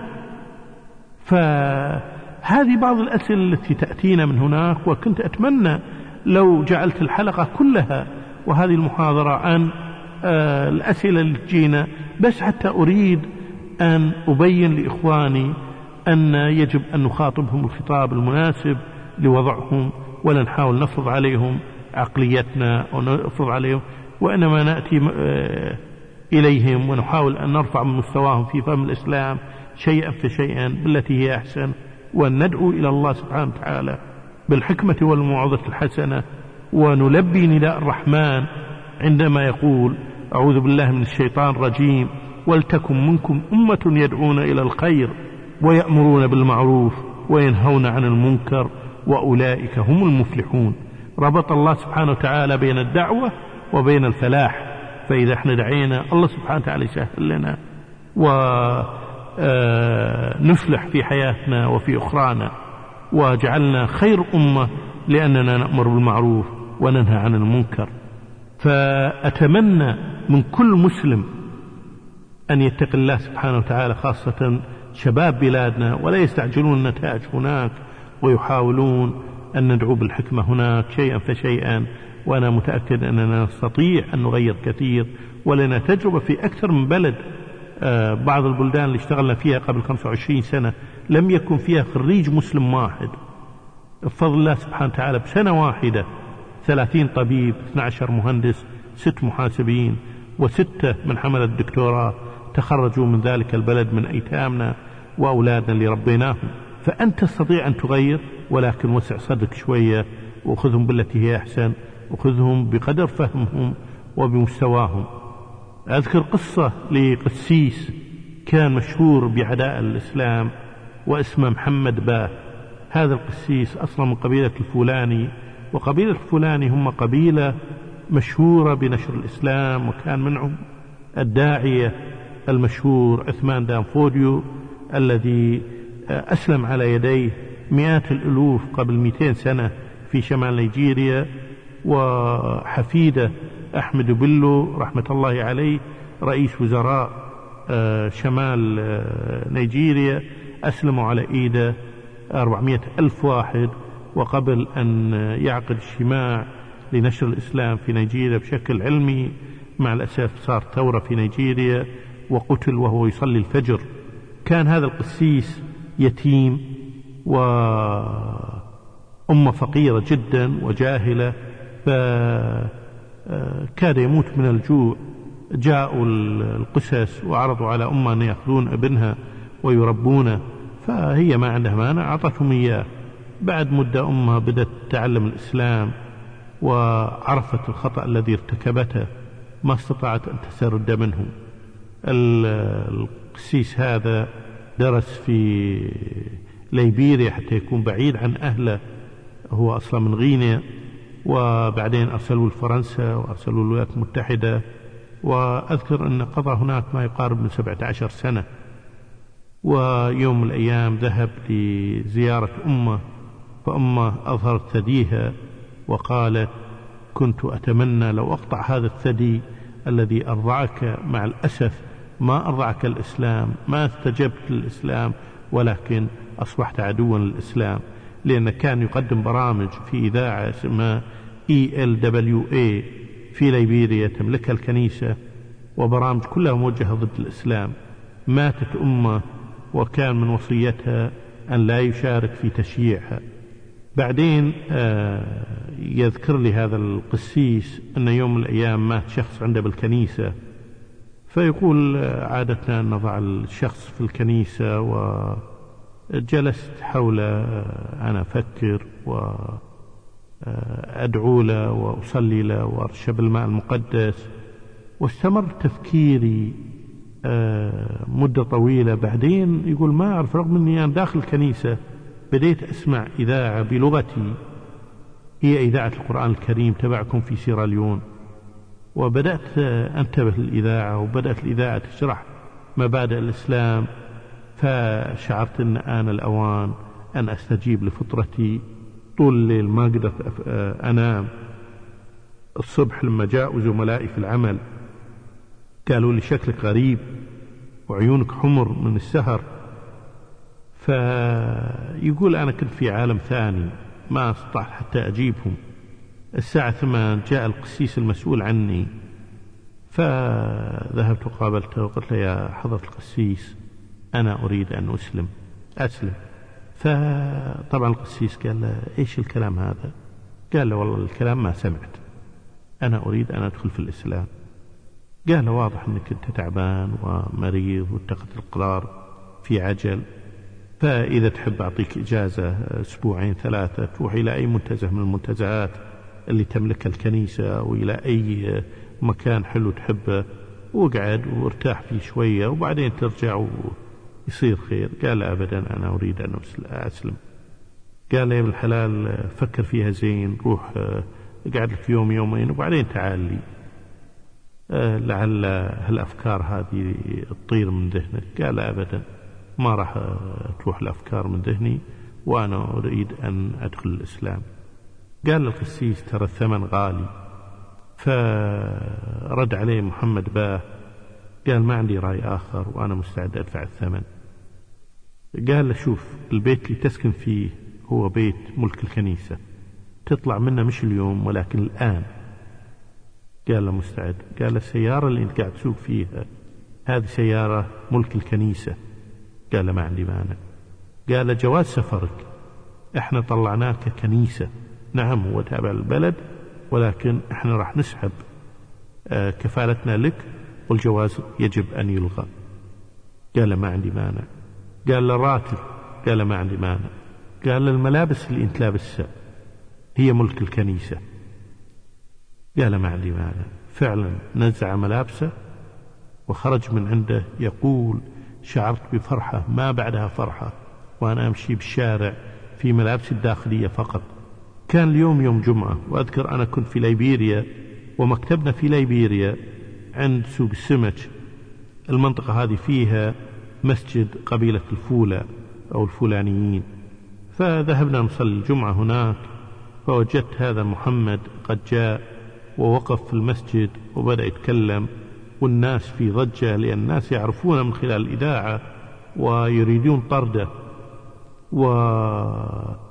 فهذه بعض الأسئلة التي تأتينا من هناك، وكنت أتمنى لو جعلت الحلقة كلها وهذه المحاضرة عن آه الأسئلة اللي تجينا، بس حتى أريد أن أبين لإخواني أن يجب أن نخاطبهم الخطاب المناسب لوضعهم، ولا نحاول نفرض عليهم عقليتنا أو نفرض عليهم، وإنما نأتي آه إليهم ونحاول أن نرفع من مستواهم في فهم الإسلام شيئا فشيئا بالتي هي أحسن، وأن ندعو إلى الله سبحانه وتعالى بالحكمة والموعظة الحسنة، ونلبي نداء الرحمن عندما يقول أعوذ بالله من الشيطان الرجيم ولتكن منكم أمة يدعون إلى الخير ويأمرون بالمعروف وينهون عن المنكر وأولئك هم المفلحون. ربط الله سبحانه وتعالى بين الدعوة وبين الفلاح، فإذا احنا دعينا الله سبحانه وتعالى يسهل لنا ونفلح في حياتنا وفي أخرانا، وجعلنا خير أمة لأننا نأمر بالمعروف وننهى عن المنكر. فأتمنى من كل مسلم أن يتقي الله سبحانه وتعالى، خاصة شباب بلادنا، ولا يستعجلون النتائج هناك ويحاولون أن ندعو بالحكمة هناك شيئا فشيئا. وأنا متأكد أننا نستطيع أن نغير كثير، ولنا تجربة في أكثر من بلد. بعض البلدان اللي اشتغلنا فيها قبل خمسة وعشرين سنة لم يكن فيها خريج مسلم واحد، بفضل الله سبحانه وتعالى بسنة واحدة ثلاثين طبيب، اثني عشر مهندس، ست محاسبين، وستة من حملة الدكتوراه تخرجوا من ذلك البلد من أيتامنا وأولادنا اللي ربيناهم. فأنت تستطيع أن تغير، ولكن وسع صدرك شوية وخذهم بالتي هي أحسن، وخذهم بقدر فهمهم وبمستواهم. أذكر قصة لقسيس كان مشهور بعداء الإسلام واسمه محمد باه. هذا القسيس أصلا من قبيلة الفولاني، وقبيلة الفولاني هم قبيلة مشهورة بنشر الإسلام، وكان منهم الداعية المشهور عثمان دانفوديو الذي أسلم على يديه مئات الألوف قبل مئتين سنة في شمال نيجيريا، وحفيده أحمد بيلو رحمة الله عليه رئيس وزراء شمال نيجيريا أسلموا على إيده أربعمائة ألف واحد. وقبل أن يعقد اجتماع لنشر الإسلام في نيجيريا بشكل علمي، مع الأسف صار ثورة في نيجيريا وقتل وهو يصلي الفجر. كان هذا القسيس يتيم وأمة فقيرة جدا وجاهلة، فكاد يموت من الجوع. جاءوا القسس وعرضوا على أمة أن يأخذون ابنها ويربونه، فهي ما عندها مانع أعطتهم إياه. بعد مدة أمها بدأت تتعلم الإسلام وعرفت الخطأ الذي ارتكبته، ما استطاعت أن تسترد منه. القسيس هذا درس في ليبيريا حتى يكون بعيد عن أهله، هو أصلا من غينيا، وبعدين أرسلوا لفرنسا وأرسلوا للولايات المتحدة، وأذكر أن قضى هناك ما يقارب من سبعة عشر سنة. ويوم من الأيام ذهب لزيارة أمه، فأمه أظهرت ثديها وقالت كنت أتمنى لو أقطع هذا الثدي الذي أرضعك، مع الأسف ما أرضعك الإسلام، ما استجبت للإسلام، ولكن أصبحت عدوا للإسلام. لأنه كان يقدم برامج في إذاعة اسمها إي إل دبليو إيه في ليبيريا تملكها الكنيسة، وبرامج كلها موجهة ضد الإسلام. ماتت أمه وكان من وصيتها أن لا يشارك في تشييعها. بعدين يذكر لي هذا القسيس أن يوم من الأيام مات شخص عنده بالكنيسة، فيقول عادتنا أن نضع الشخص في الكنيسة، وجلست حوله أنا أفكر وأدعو له وأصلي له وأرشب الماء المقدس، واستمر تفكيري مدة طويلة. بعدين يقول ما أعرف، رغم أني أنا داخل الكنيسة بديت أسمع إذاعة بلغتي هي إذاعة القرآن الكريم تبعكم في سيراليون. وبدأت أنتبه للإذاعة، وبدأت الإذاعة تشرح مبادئ الإسلام، فشعرت أن آن الأوان أن أستجيب لفطرتي. طول الليل ما قدرت أنام. الصبح لما جاءوا زملائي في العمل قالوا لي شكلك غريب وعيونك حمر من السهر، فيقول أنا كنت في عالم ثاني ما استطعت حتى أجيبهم. الساعة ثمان جاء القسيس المسؤول عني، فذهبت وقابلته وقلت له يا حضرة القسيس أنا أريد أن أسلم أسلم. فطبعا القسيس قال له إيش الكلام هذا؟ قال له والله الكلام ما سمعت، أنا أريد أن أدخل في الإسلام. قال له واضح أنك أنت تعبان ومريض واتخذت القرار في عجل، فإذا تحب أعطيك إجازة أسبوعين ثلاثة تروح إلى أي منتزه من المنتزهات اللي تملكها الكنيسة أو إلى أي مكان حلو تحبه، واقعد وارتاح فيه شوية وبعدين ترجع ويصير خير. قال أبدا أنا أريد أن أسلم. قال لي يا ابن الحلال فكر فيها زين، روح اقعد لك يوم يومين وبعدين تعال لي، لعل هالأفكار هذه تطير من ذهنك. قال أبدا ما راح تروح الأفكار من ذهني وأنا أريد أن أدخل الإسلام. قال القسيس ترى الثمن غالي. فرد عليه محمد باه قال ما عندي رأي آخر وأنا مستعد أدفع الثمن. قال له شوف البيت اللي تسكن فيه هو بيت ملك الكنيسة، تطلع منه مش اليوم ولكن الآن. قال له مستعد. قال السيارة اللي انت قاعد تسوق فيها هذه سيارة ملك الكنيسة. قال له ما عندي مانع. قال جواز سفرك احنا طلعناك كنيسة، نعم هو تابع البلد ولكن احنا راح نسحب اه كفالتنا لك والجواز يجب أن يلغى. قال له ما عندي مانع. قال له راتب. قال له ما عندي مانع. قال له الملابس اللي انت لابسها هي ملك الكنيسة. قال له ما عندي مانع. فعلا نزع ملابسه وخرج من عنده يقول شعرت بفرحة ما بعدها فرحة وأنا أمشي بالشارع في ملابسي الداخلية فقط. كان اليوم يوم جمعة، وأذكر أنا كنت في ليبيريا ومكتبنا في ليبيريا عند سوق السمك. المنطقة هذه فيها مسجد قبيلة الفولة أو الفولانيين، فذهبنا نصلي الجمعة هناك، فوجدت هذا محمد قد جاء ووقف في المسجد وبدأ يتكلم والناس في ضجة، لأن الناس يعرفون من خلال الإذاعة ويريدون طرده، وقالوا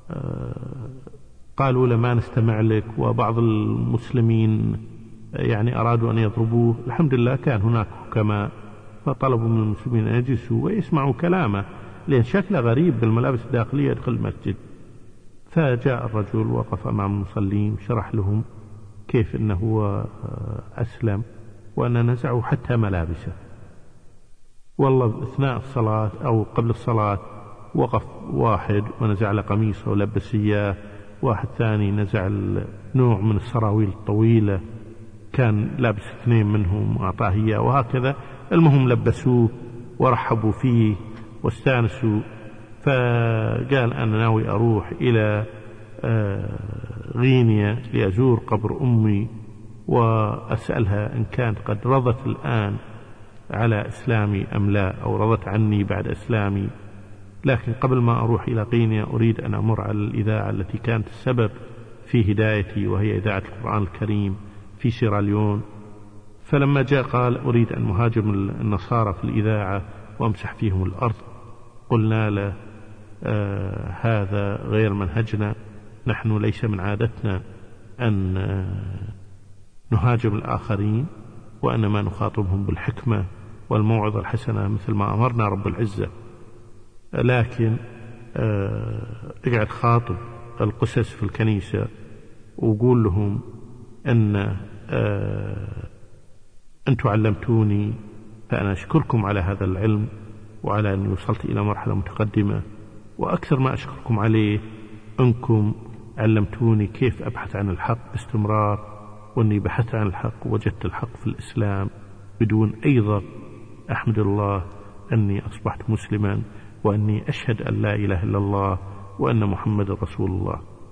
له ما نستمع لك، وبعض المسلمين يعني أرادوا أن يضربوه. الحمد لله كان هناك حكماء فطلبوا من المسلمين أن يجلسوا ويسمعوا كلامه، لأن شكله غريب بالملابس الداخلية يدخل المسجد. فجاء الرجل وقف أمام المصلين وشرح لهم كيف أنه أسلم وأن نزعوا حتى ملابسه. والله أثناء الصلاة أو قبل الصلاة وقف واحد ونزع له قميصه ولبس إياه، واحد ثاني نزع نوع من السراويل الطويلة كان لابس اثنين منهم وأعطاه إياه، وهكذا. المهم لبسوه ورحبوا فيه واستانسوا. فقال أنا ناوي أروح إلى غينيا لأزور قبر أمي وأسألها إن كانت قد رضت الآن على إسلامي أم لا، أو رضت عني بعد إسلامي. لكن قبل ما أروح إلى غينيا أريد أن أمر على الإذاعة التي كانت السبب في هدايتي، وهي إذاعة القرآن الكريم في سيراليون. فلما جاء قال أريد أن مهاجم النصارى في الإذاعة وأمسح فيهم الأرض. قلنا له آه هذا غير منهجنا، نحن ليس من عادتنا أن آه نهاجم الآخرين، وأنما نخاطبهم بالحكمة والموعظة الحسنة مثل ما أمرنا رب العزة. لكن آه اقعد خاطب القسس في الكنيسة وقول لهم أن آه أنتم علمتوني، فأنا أشكركم على هذا العلم وعلى أن وصلت إلى مرحلة متقدمة، وأكثر ما أشكركم عليه أنكم علمتوني كيف أبحث عن الحق باستمرار، وأني بحثت عن الحق ووجدت الحق في الإسلام بدون أي ضغط. أحمد الله أني أصبحت مسلما، وأني أشهد أن لا إله إلا الله وأن محمد رسول الله.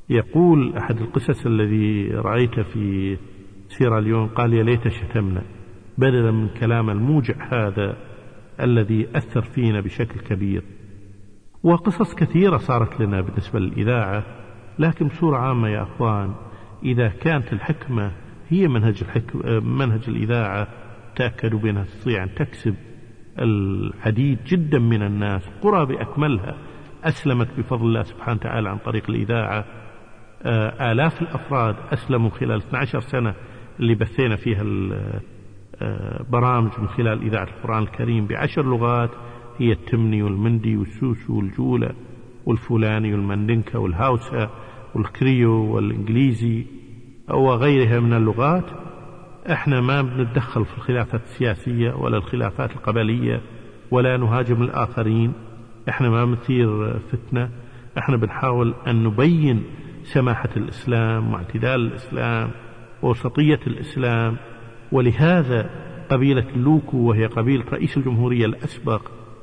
يقول أحد القصص الذي رأيته في سيراليون، قال يا ليت شتمنا بدلا من كلام الموجع هذا الذي أثر فينا بشكل كبير. وقصص كثيرة صارت لنا بالنسبة للإذاعة، لكن بصورة عامة يا أخوان، إذا كانت الحكمة هي منهج, منهج الإذاعة، تأكدوا بأنها تستطيع أن تكسب العديد جدا من الناس. قرى بأكملها أسلمت بفضل الله سبحانه وتعالى عن طريق الإذاعة. آلاف الأفراد أسلموا خلال اثنتي عشرة سنة اللي بثينا فيها البرامج من خلال إذاعة القرآن الكريم بعشر لغات، هي التمني والمندي والسوسو والجولة والفلاني والمندنكة والهاوسة والكريو والإنجليزي وغيرها من اللغات. احنا ما بنتدخل في الخلافات السياسية ولا الخلافات القبلية ولا نهاجم الآخرين، احنا ما مثير فتنة، احنا بنحاول أن نبين سماحة الإسلام واعتدال الإسلام ووسطية الإسلام. ولهذا قبيلة اللوكو وهي قبيلة رئيس الجمهورية الأسبق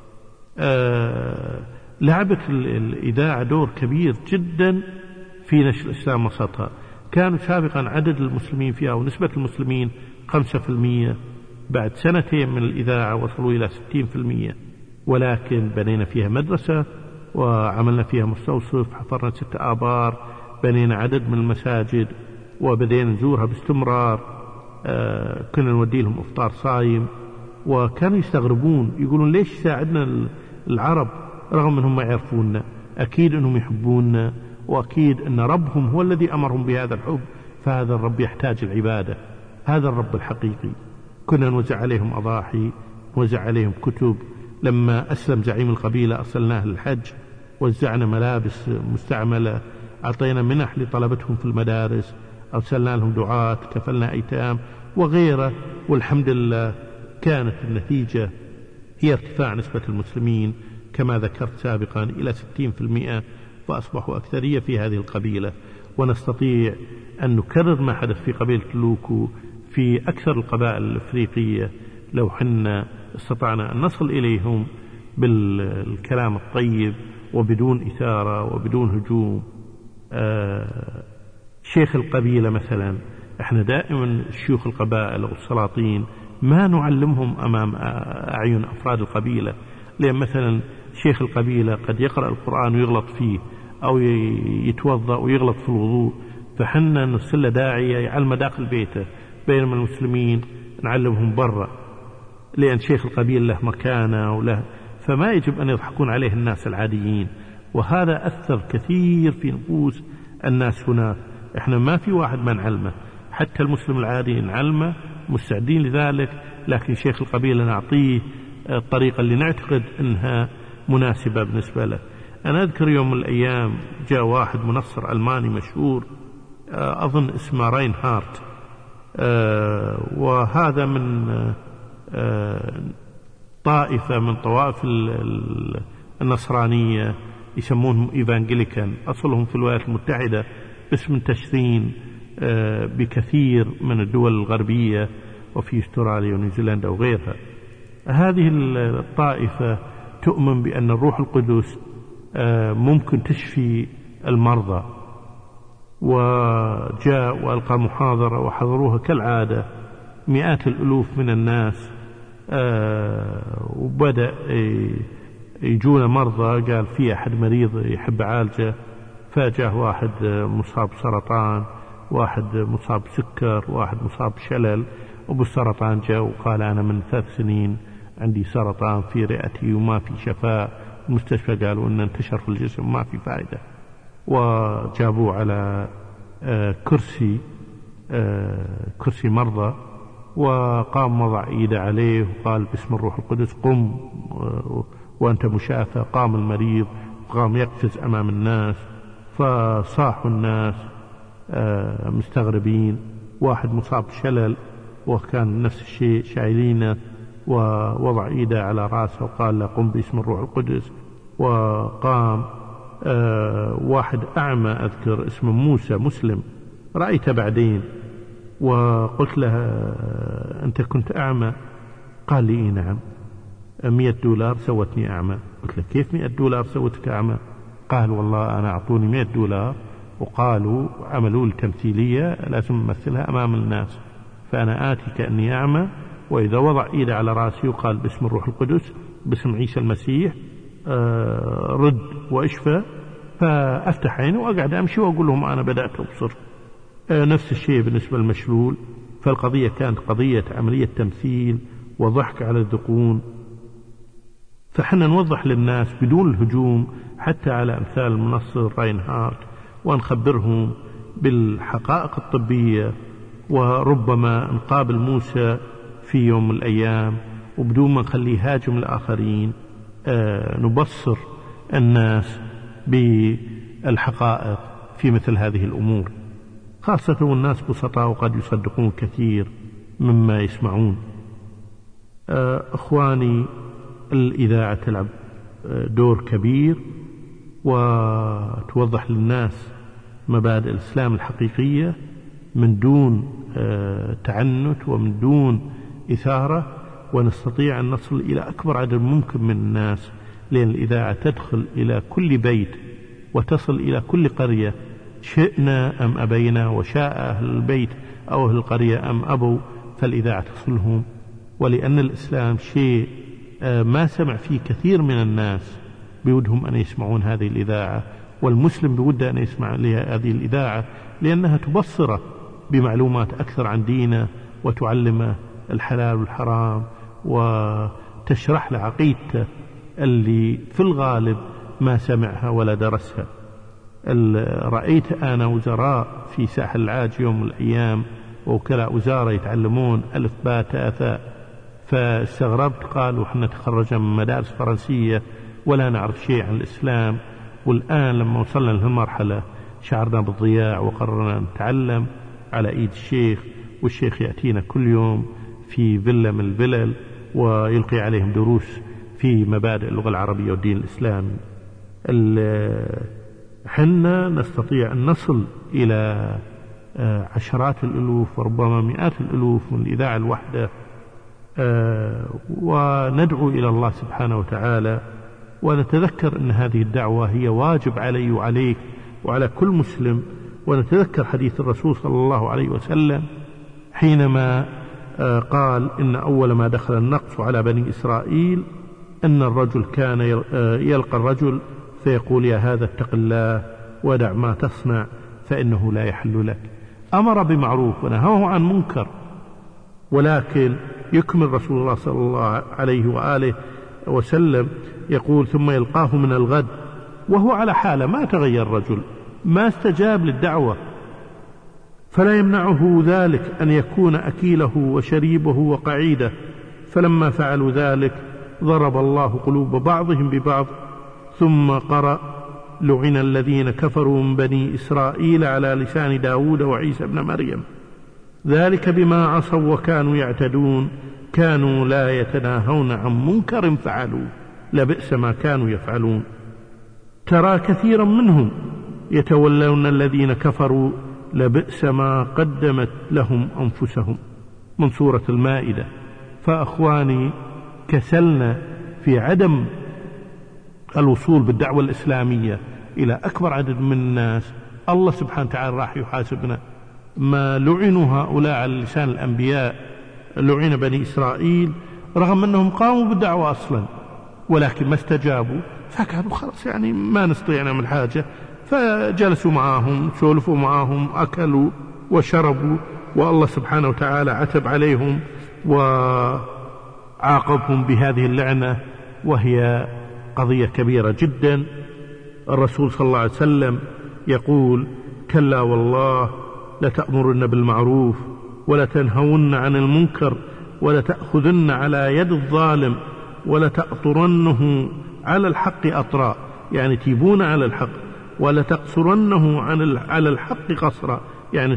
آه لعبت الإذاعة دور كبير جدا في نشر الإسلام وسطها. كانوا سابقا عدد المسلمين فيها ونسبة المسلمين خمسة في المية، بعد سنتين من الإذاعة وصلوا إلى ستين في المية، ولكن بنينا فيها مدرسة وعملنا فيها مستوصف، حفرنا ست آبار، بنينا عدد من المساجد وبدينا نزورها باستمرار. آه كنا نودي لهم إفطار صايم، وكانوا يستغربون يقولون ليش ساعدنا العرب رغم أنهم ما يعرفوننا، أكيد أنهم يحبوننا، وأكيد أن ربهم هو الذي أمرهم بهذا الحب، فهذا الرب يحتاج العبادة، هذا الرب الحقيقي. كنا نوزع عليهم أضاحي، نوزع عليهم كتب. لما أسلم زعيم القبيلة أرسلناه للحج، وزعنا ملابس مستعملة، أعطينا منح لطلبتهم في المدارس، أرسلنا لهم دعاة، كفلنا أيتام وغيره. والحمد لله كانت النتيجة هي ارتفاع نسبة المسلمين كما ذكرت سابقا إلى ستين في المئة، فأصبحوا أكثرية في هذه القبيلة. ونستطيع أن نكرر ما حدث في قبيلة اللوكو في أكثر القبائل الأفريقية لو حنا استطعنا أن نصل إليهم بالكلام الطيب وبدون إثارة وبدون هجوم. آه شيخ القبيلة مثلا، احنا دائما شيوخ القبائل والسلاطين ما نعلمهم أمام أعين أفراد القبيلة، لأن مثلا شيخ القبيلة قد يقرأ القرآن ويغلط فيه، أو يتوضأ ويغلط في الوضوء، فحنا نرسل داعية يعلم داخل بيته، بينما المسلمين نعلمهم برا، لأن شيخ القبيلة له مكانة وله، فما يجب أن يضحكون عليه الناس العاديين. وهذا أثر كثير في نفوس الناس هنا. احنا ما في واحد ما نعلمه، حتى المسلم العادي نعلمه، مستعدين لذلك، لكن شيخ القبيلة نعطيه الطريقة اللي نعتقد أنها مناسبة بالنسبة له. أنا أذكر يوم من الأيام جاء واحد منصر ألماني مشهور، أظن اسمه راينهارت، وهذا من طائفة من طوائف النصرانية يسمونهم إيفانجليكان، أصلهم في الولايات المتحدة، بس منتشرين بكثير من الدول الغربية وفي استراليا ونيوزيلندا وغيرها. هذه الطائفة تؤمن بأن الروح القدس ممكن تشفي المرضى، وجاء وألقى محاضرة وحضروها كالعادة مئات الألوف من الناس، وبدأ يجون مرضى، قال في أحد مريض يحب عالجه، فجاه واحد مصاب سرطان، واحد مصاب سكر، واحد مصاب شلل، وبالسرطان جاء وقال أنا من ثلاث سنين عندي سرطان في رئتي وما في شفاء، المستشفى قالوا أنه انتشر في الجسم وما في فائدة، وجابوه على كرسي كرسي مرضى، وقام وضع إيده عليه وقال باسم الروح القدس قم وأنت مشافى. قام المريض وقام يقفز أمام الناس، فصاحوا الناس مستغربين. واحد مصاب شلل وكان نفس الشيء شايلينه، ووضع إيده على رأسه وقال له قم باسم الروح القدس، وقام. واحد أعمى أذكر اسمه موسى مسلم، رأيته بعدين وقلت له أنت كنت أعمى؟ قال لي إيه نعم، مئة دولار سوتني أعمى. قلت له كيف مئة دولار سوتك أعمى؟ قال والله أنا أعطوني مئة دولار وقالوا عملوا لي تمثيلية لازم أمثلها أمام الناس، فأنا آتي كأني أعمى، وإذا وضع إيده على رأسي وقال باسم الروح القدس باسم عيسى المسيح رد واشفى، فأفتح عيني وأقعد أمشي وأقول لهم أنا بدأت أبصر. نفس الشيء بالنسبة للمشلول، فالقضية كانت قضية عملية تمثيل وضحك على الذقون. فحنا نوضح للناس بدون الهجوم حتى على أمثال المنصر راينهارت، ونخبرهم بالحقائق الطبية، وربما نقابل موسى في يوم من الأيام وبدون ما نخليه هاجم الآخرين آه نبصر الناس بالحقائق في مثل هذه الأمور، خاصة والناس بسطاء وقد يصدقون كثير مما يسمعون. آه أخواني، الإذاعة تلعب دور كبير وتوضح للناس مبادئ الإسلام الحقيقية من دون تعنت ومن دون إثارة، ونستطيع أن نصل إلى أكبر عدد ممكن من الناس، لأن الإذاعة تدخل إلى كل بيت وتصل إلى كل قرية، شئنا أم أبينا، وشاء أهل البيت أو أهل القرية أم أبوا، فالإذاعة تصلهم. ولأن الإسلام شيء ما سمع فيه كثير من الناس بودهم أن يسمعون هذه الإذاعة، والمسلم بوده أن يسمع هذه الإذاعة لأنها تبصره بمعلومات أكثر عن دينه، وتعلمه الحلال والحرام، وتشرح له عقيدته اللي في الغالب ما سمعها ولا درسها. رأيت أنا وزراء في ساحل العاج يوم من الأيام ووكلاء وزارة يتعلمون ألف باء تاء ثاء، فاستغربت، قالوا احنا تخرجنا من مدارس فرنسية ولا نعرف شيء عن الإسلام. والآن لما وصلنا لهالمرحلة شعرنا بالضياع، وقررنا نتعلم على إيد الشيخ، والشيخ يأتينا كل يوم في فيلا من الفلل ويلقي عليهم دروس في مبادئ اللغة العربية والدين الإسلامي. حنا نستطيع أن نصل إلى عشرات الألوف وربما مئات الألوف من الإذاعة الواحدة، وندعو إلى الله سبحانه وتعالى، ونتذكر أن هذه الدعوة هي واجب علي وعليك وعلى كل مسلم. ونتذكر حديث الرسول صلى الله عليه وسلم حينما قال إن أول ما دخل النقص على بني إسرائيل أن الرجل كان يلقى الرجل فيقول يا هذا اتق الله ودع ما تصنع فإنه لا يحل لك. أمر بمعروف ونهاه عن منكر، ولكن يكمل رسول الله صلى الله عليه وآله وسلم يقول ثم يلقاه من الغد وهو على حاله، ما تغير الرجل، ما استجاب للدعوة، فلا يمنعه ذلك أن يكون أكيله وشريبه وقعيده. فلما فعلوا ذلك ضرب الله قلوب بعضهم ببعض، ثم قرأ لعن الذين كفروا من بني إسرائيل على لسان داود وعيسى بن مريم ذلك بما عصوا وكانوا يعتدون كانوا لا يتناهون عن منكر فعلوا لبئس ما كانوا يفعلون. ترى كثيرا منهم يتولون الذين كفروا لبئس ما قدمت لهم أنفسهم، من سورة المائدة. فأخواني، كسلنا في عدم الوصول بالدعوة الإسلامية إلى أكبر عدد من الناس، الله سبحانه وتعالى راح يحاسبنا. ما لعنوا هؤلاء على لسان الأنبياء، لعن بني إسرائيل رغم أنهم قاموا بالدعوة أصلا، ولكن ما استجابوا، فقالوا خلاص يعني ما نستطيع نعمل حاجة، فجلسوا معهم، سولفوا معهم، أكلوا وشربوا، والله سبحانه وتعالى عتب عليهم وعاقبهم بهذه اللعنة، وهي قضية كبيرة جدا. الرسول صلى الله عليه وسلم يقول كلا والله لتأمرن بالمعروف ولتنهون عن المنكر ولتأخذن على يد الظالم ولتأطرنه على الحق أطراء، يعني تيبون على الحق، ولتقصرنه على الحق قصرا، يعني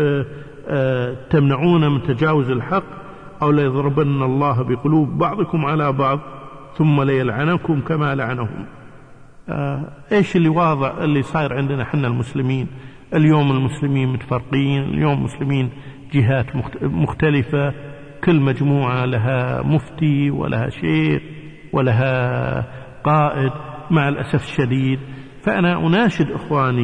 تمنعون من تجاوز الحق، أو ليضربن الله بقلوب بعضكم على بعض ثم ليلعنكم كما لعنهم. آه إيش اللي واضح اللي صاير عندنا حنا المسلمين اليوم؟ المسلمين متفرقين اليوم، المسلمين جهات مختلفة، كل مجموعة لها مفتي ولها شيخ ولها قائد، مع الأسف الشديد. فأنا أناشد إخواني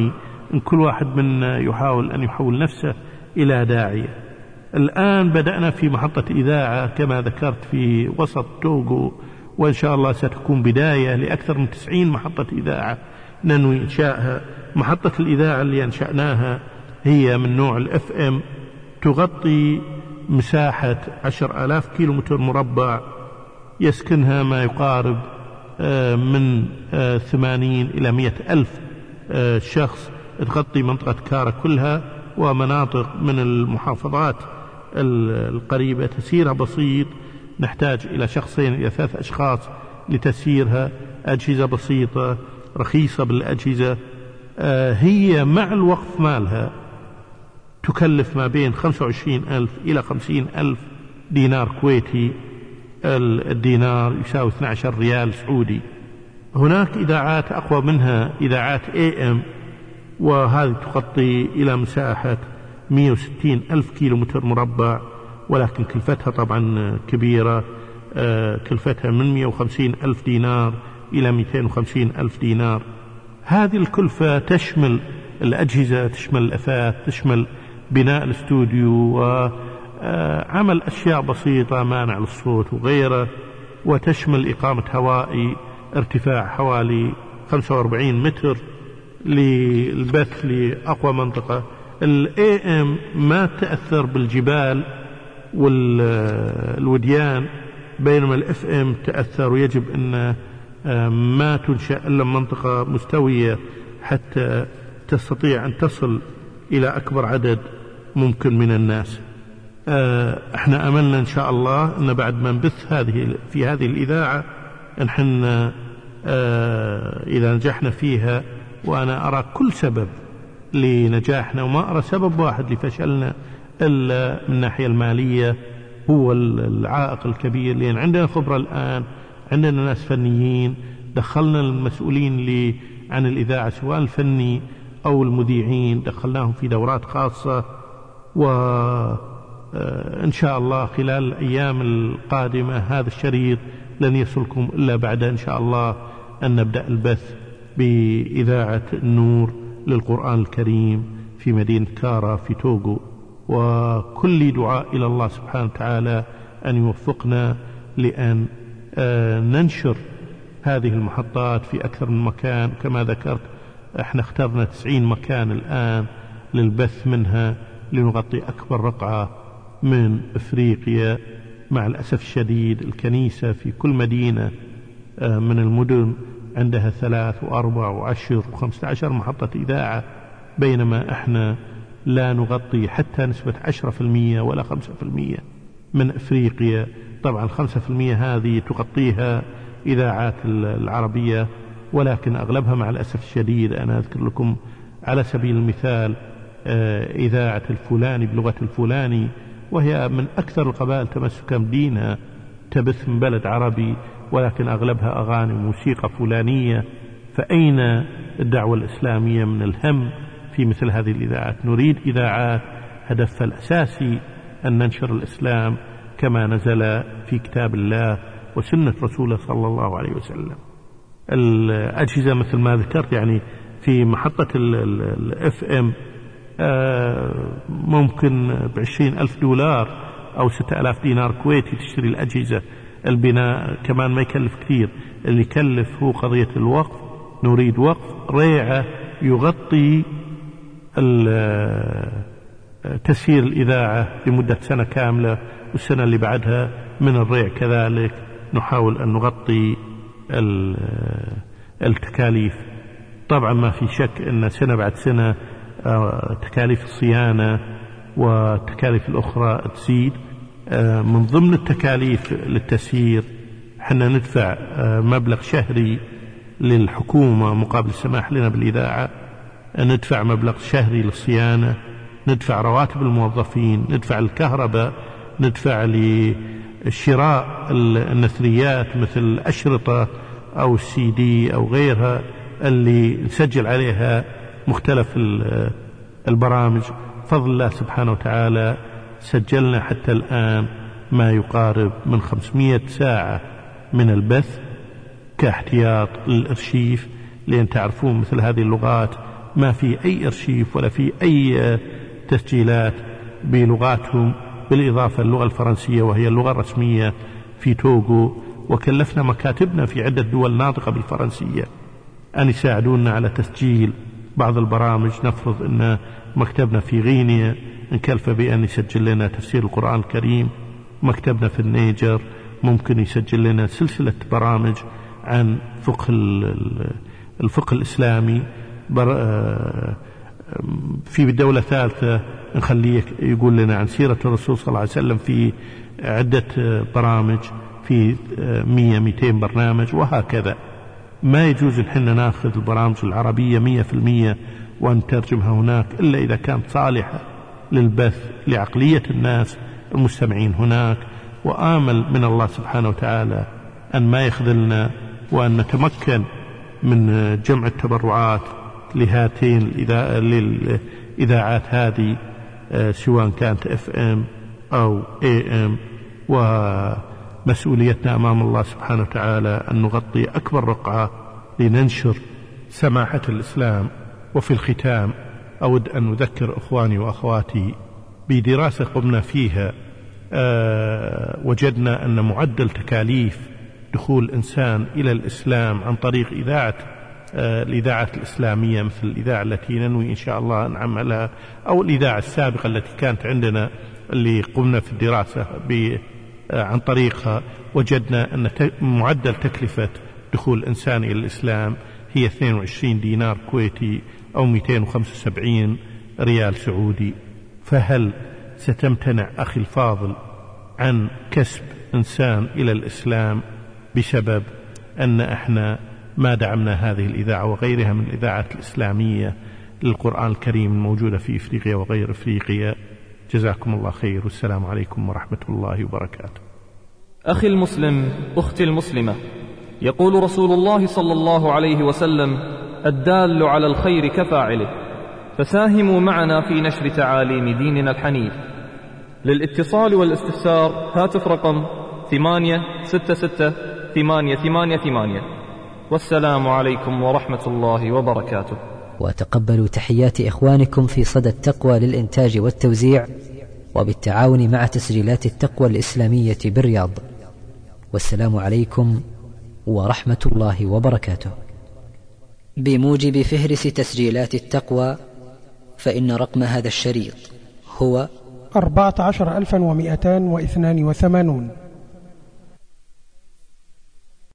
إن كل واحد منا يحاول أن يحول نفسه إلى داعية. الآن بدأنا في محطة إذاعة كما ذكرت في وسط توغو، وإن شاء الله ستكون بداية لأكثر من تسعين محطة إذاعة ننوي إنشائها. محطة الإذاعة اللي أنشأناها هي من نوع الإف إم، تغطي مساحة عشر آلاف كيلو متر مربع، يسكنها ما يقارب من ثمانين إلى مئة ألف شخص، تغطي منطقة كارا كلها ومناطق من المحافظات القريبة. تسيرها بسيط، نحتاج إلى شخصين إلى ثلاث أشخاص لتسيرها، أجهزة بسيطة رخيصة بالأجهزة. هي مع الوقف مالها تكلف ما بين خمسة وعشرين ألف إلى خمسين ألف دينار كويتي، الدينار يساوي اثني عشر ريال سعودي. هناك إذاعات أقوى منها، إذاعات إيه إم، وهذه تغطي إلى مساحة مئة وستين ألف كيلو متر مربع، ولكن كلفتها طبعا كبيرة، كلفتها من مئة وخمسين ألف دينار إلى مئتين وخمسين ألف دينار. هذه الكلفة تشمل الأجهزة، تشمل الأثاث، تشمل بناء الاستوديو وعمل أشياء بسيطة، مانع للصوت وغيره، وتشمل إقامة هوائي ارتفاع حوالي خمسة وأربعين متر للبث لأقوى منطقة. ال إيه إم ما تأثر بالجبال والوديان، بينما ال إف إم تأثر، ويجب أن ما تنشأ إلا منطقة مستوية حتى تستطيع أن تصل إلى أكبر عدد ممكن من الناس. احنا أملنا إن شاء الله أن بعد ما نبث هذه في هذه الإذاعة نحن إذا نجحنا فيها، وأنا أرى كل سبب لنجاحنا وما أرى سبب واحد لفشلنا إلا من الناحية المالية، هو العائق الكبير، لأن عندنا خبرة الآن، عندنا ناس فنيين، دخلنا المسؤولين اللي عن الإذاعة سواء الفني أو المذيعين دخلناهم في دورات خاصة، وإن شاء الله خلال الأيام القادمة هذا الشريط لن يصلكم إلا بعد إن شاء الله أن نبدأ البث بإذاعة النور للقرآن الكريم في مدينة كارا في توغو. وكل دعاء إلى الله سبحانه وتعالى أن يوفقنا لأن ننشر هذه المحطات في أكثر من مكان. كما ذكرت احنا اخترنا تسعين مكان الآن للبث منها لنغطي أكبر رقعة من إفريقيا. مع الأسف الشديد الكنيسة في كل مدينة من المدن عندها ثلاث وأربع وعشر وخمسة عشر محطة إذاعة، بينما احنا لا نغطي حتى نسبة عشرة في المية ولا خمسة في المية من إفريقيا. طبعا خمسة في المية هذه تغطيها إذاعات العربية، ولكن أغلبها مع الأسف الشديد. أنا أذكر لكم على سبيل المثال إذاعة الفلاني بلغة الفلاني، وهي من أكثر القبائل تمسكا بدينها، تبث من بلد عربي، ولكن أغلبها أغاني وموسيقى فلانية. فأين الدعوة الإسلامية من الهم في مثل هذه الإذاعات؟ نريد إذاعات هدفها الأساسي أن ننشر الإسلام كما نزل في كتاب الله وسنة رسوله صلى الله عليه وسلم. الأجهزة مثل ما ذكرت، يعني في محطة الإف إم ممكن بعشرين ألف دولار أو ستة آلاف دينار كويتي تشتري الأجهزة. البناء كمان ما يكلف كثير، اللي يكلف هو قضية الوقف. نريد وقف ريعة يغطي تسيير الإذاعة لمدة سنة كاملة، والسنة اللي بعدها من الريع كذلك نحاول أن نغطي التكاليف. طبعا ما في شك أن سنة بعد سنة تكاليف الصيانة والتكاليف الأخرى تزيد. من ضمن التكاليف للتسيير حنا ندفع مبلغ شهري للحكومة مقابل السماح لنا بالإذاعة، ندفع مبلغ شهري للصيانة، ندفع رواتب الموظفين، ندفع الكهرباء، ندفع لشراء النثريات مثل الأشرطة أو السي دي أو غيرها اللي نسجل عليها مختلف البرامج. فضل الله سبحانه وتعالى سجلنا حتى الآن ما يقارب من خمسمائة ساعة من البث كاحتياط للأرشيف، لأن تعرفون مثل هذه اللغات ما في أي إرشيف ولا في أي تسجيلات بلغاتهم، بالإضافة للغة الفرنسية وهي اللغة الرسمية في توغو. وكلفنا مكاتبنا في عدة دول ناطقة بالفرنسية أن يساعدونا على تسجيل بعض البرامج. نفرض أن مكتبنا في غينيا نكلف بأن يسجل لنا تفسير القرآن الكريم، مكتبنا في النيجر ممكن يسجل لنا سلسلة برامج عن فقه الفقه الإسلامي. في دولة ثالثة نخليه يقول لنا عن سيرة الرسول صلى الله عليه وسلم في عدة برامج، في مية مئتين برنامج وهكذا. ما يجوز إن ناخذ البرامج العربية مية في المية ونترجمها هناك إلا إذا كانت صالحة للبث لعقلية الناس المستمعين هناك. وآمل من الله سبحانه وتعالى أن ما يخذلنا، وأن نتمكن من جمع التبرعات لهاتين للإذاعات هذه، سواء كانت اف ام أو اي ام. ومسؤوليتنا أمام الله سبحانه وتعالى أن نغطي أكبر رقعة لننشر سماحة الإسلام. وفي الختام أود أن أذكر إخواني وأخواتي بدراسة قمنا فيها، أه وجدنا أن معدل تكاليف دخول إنسان إلى الإسلام عن طريق إذاعة أه الإذاعة الإسلامية مثل الإذاعة التي ننوي إن شاء الله أن نعملها، أو الإذاعة السابقة التي كانت عندنا اللي قمنا في الدراسة عن طريقها، وجدنا أن معدل تكلفة دخول إنسان إلى الإسلام هي اثنين وعشرين دينار كويتي أو مئتين وخمسة وسبعين ريال سعودي. فهل ستمتنع أخي الفاضل عن كسب إنسان إلى الإسلام بسبب أن احنا ما دعمنا هذه الإذاعة وغيرها من الإذاعات الإسلامية للقرآن الكريم الموجودة في إفريقيا وغير إفريقيا؟ جزاكم الله خير، والسلام عليكم ورحمة الله وبركاته. أخي المسلم، أختي المسلمة، يقول رسول الله صلى الله عليه وسلم: الدال على الخير كفاعله. فساهموا معنا في نشر تعاليم ديننا الحنيف. للاتصال والاستفسار هاتف رقم ثمانية ستة ستة ثمانية ثمانية ثمانية. والسلام عليكم ورحمة الله وبركاته. وتقبلوا تحيات إخوانكم في صدى التقوى للإنتاج والتوزيع، وبالتعاون مع تسجيلات التقوى الإسلامية بالرياض. والسلام عليكم ورحمة الله وبركاته. بموجب فهرس تسجيلات التقوى، فإن رقم هذا الشريط هو أربعة عشر ألفا ومئتان واثنان وثمانون.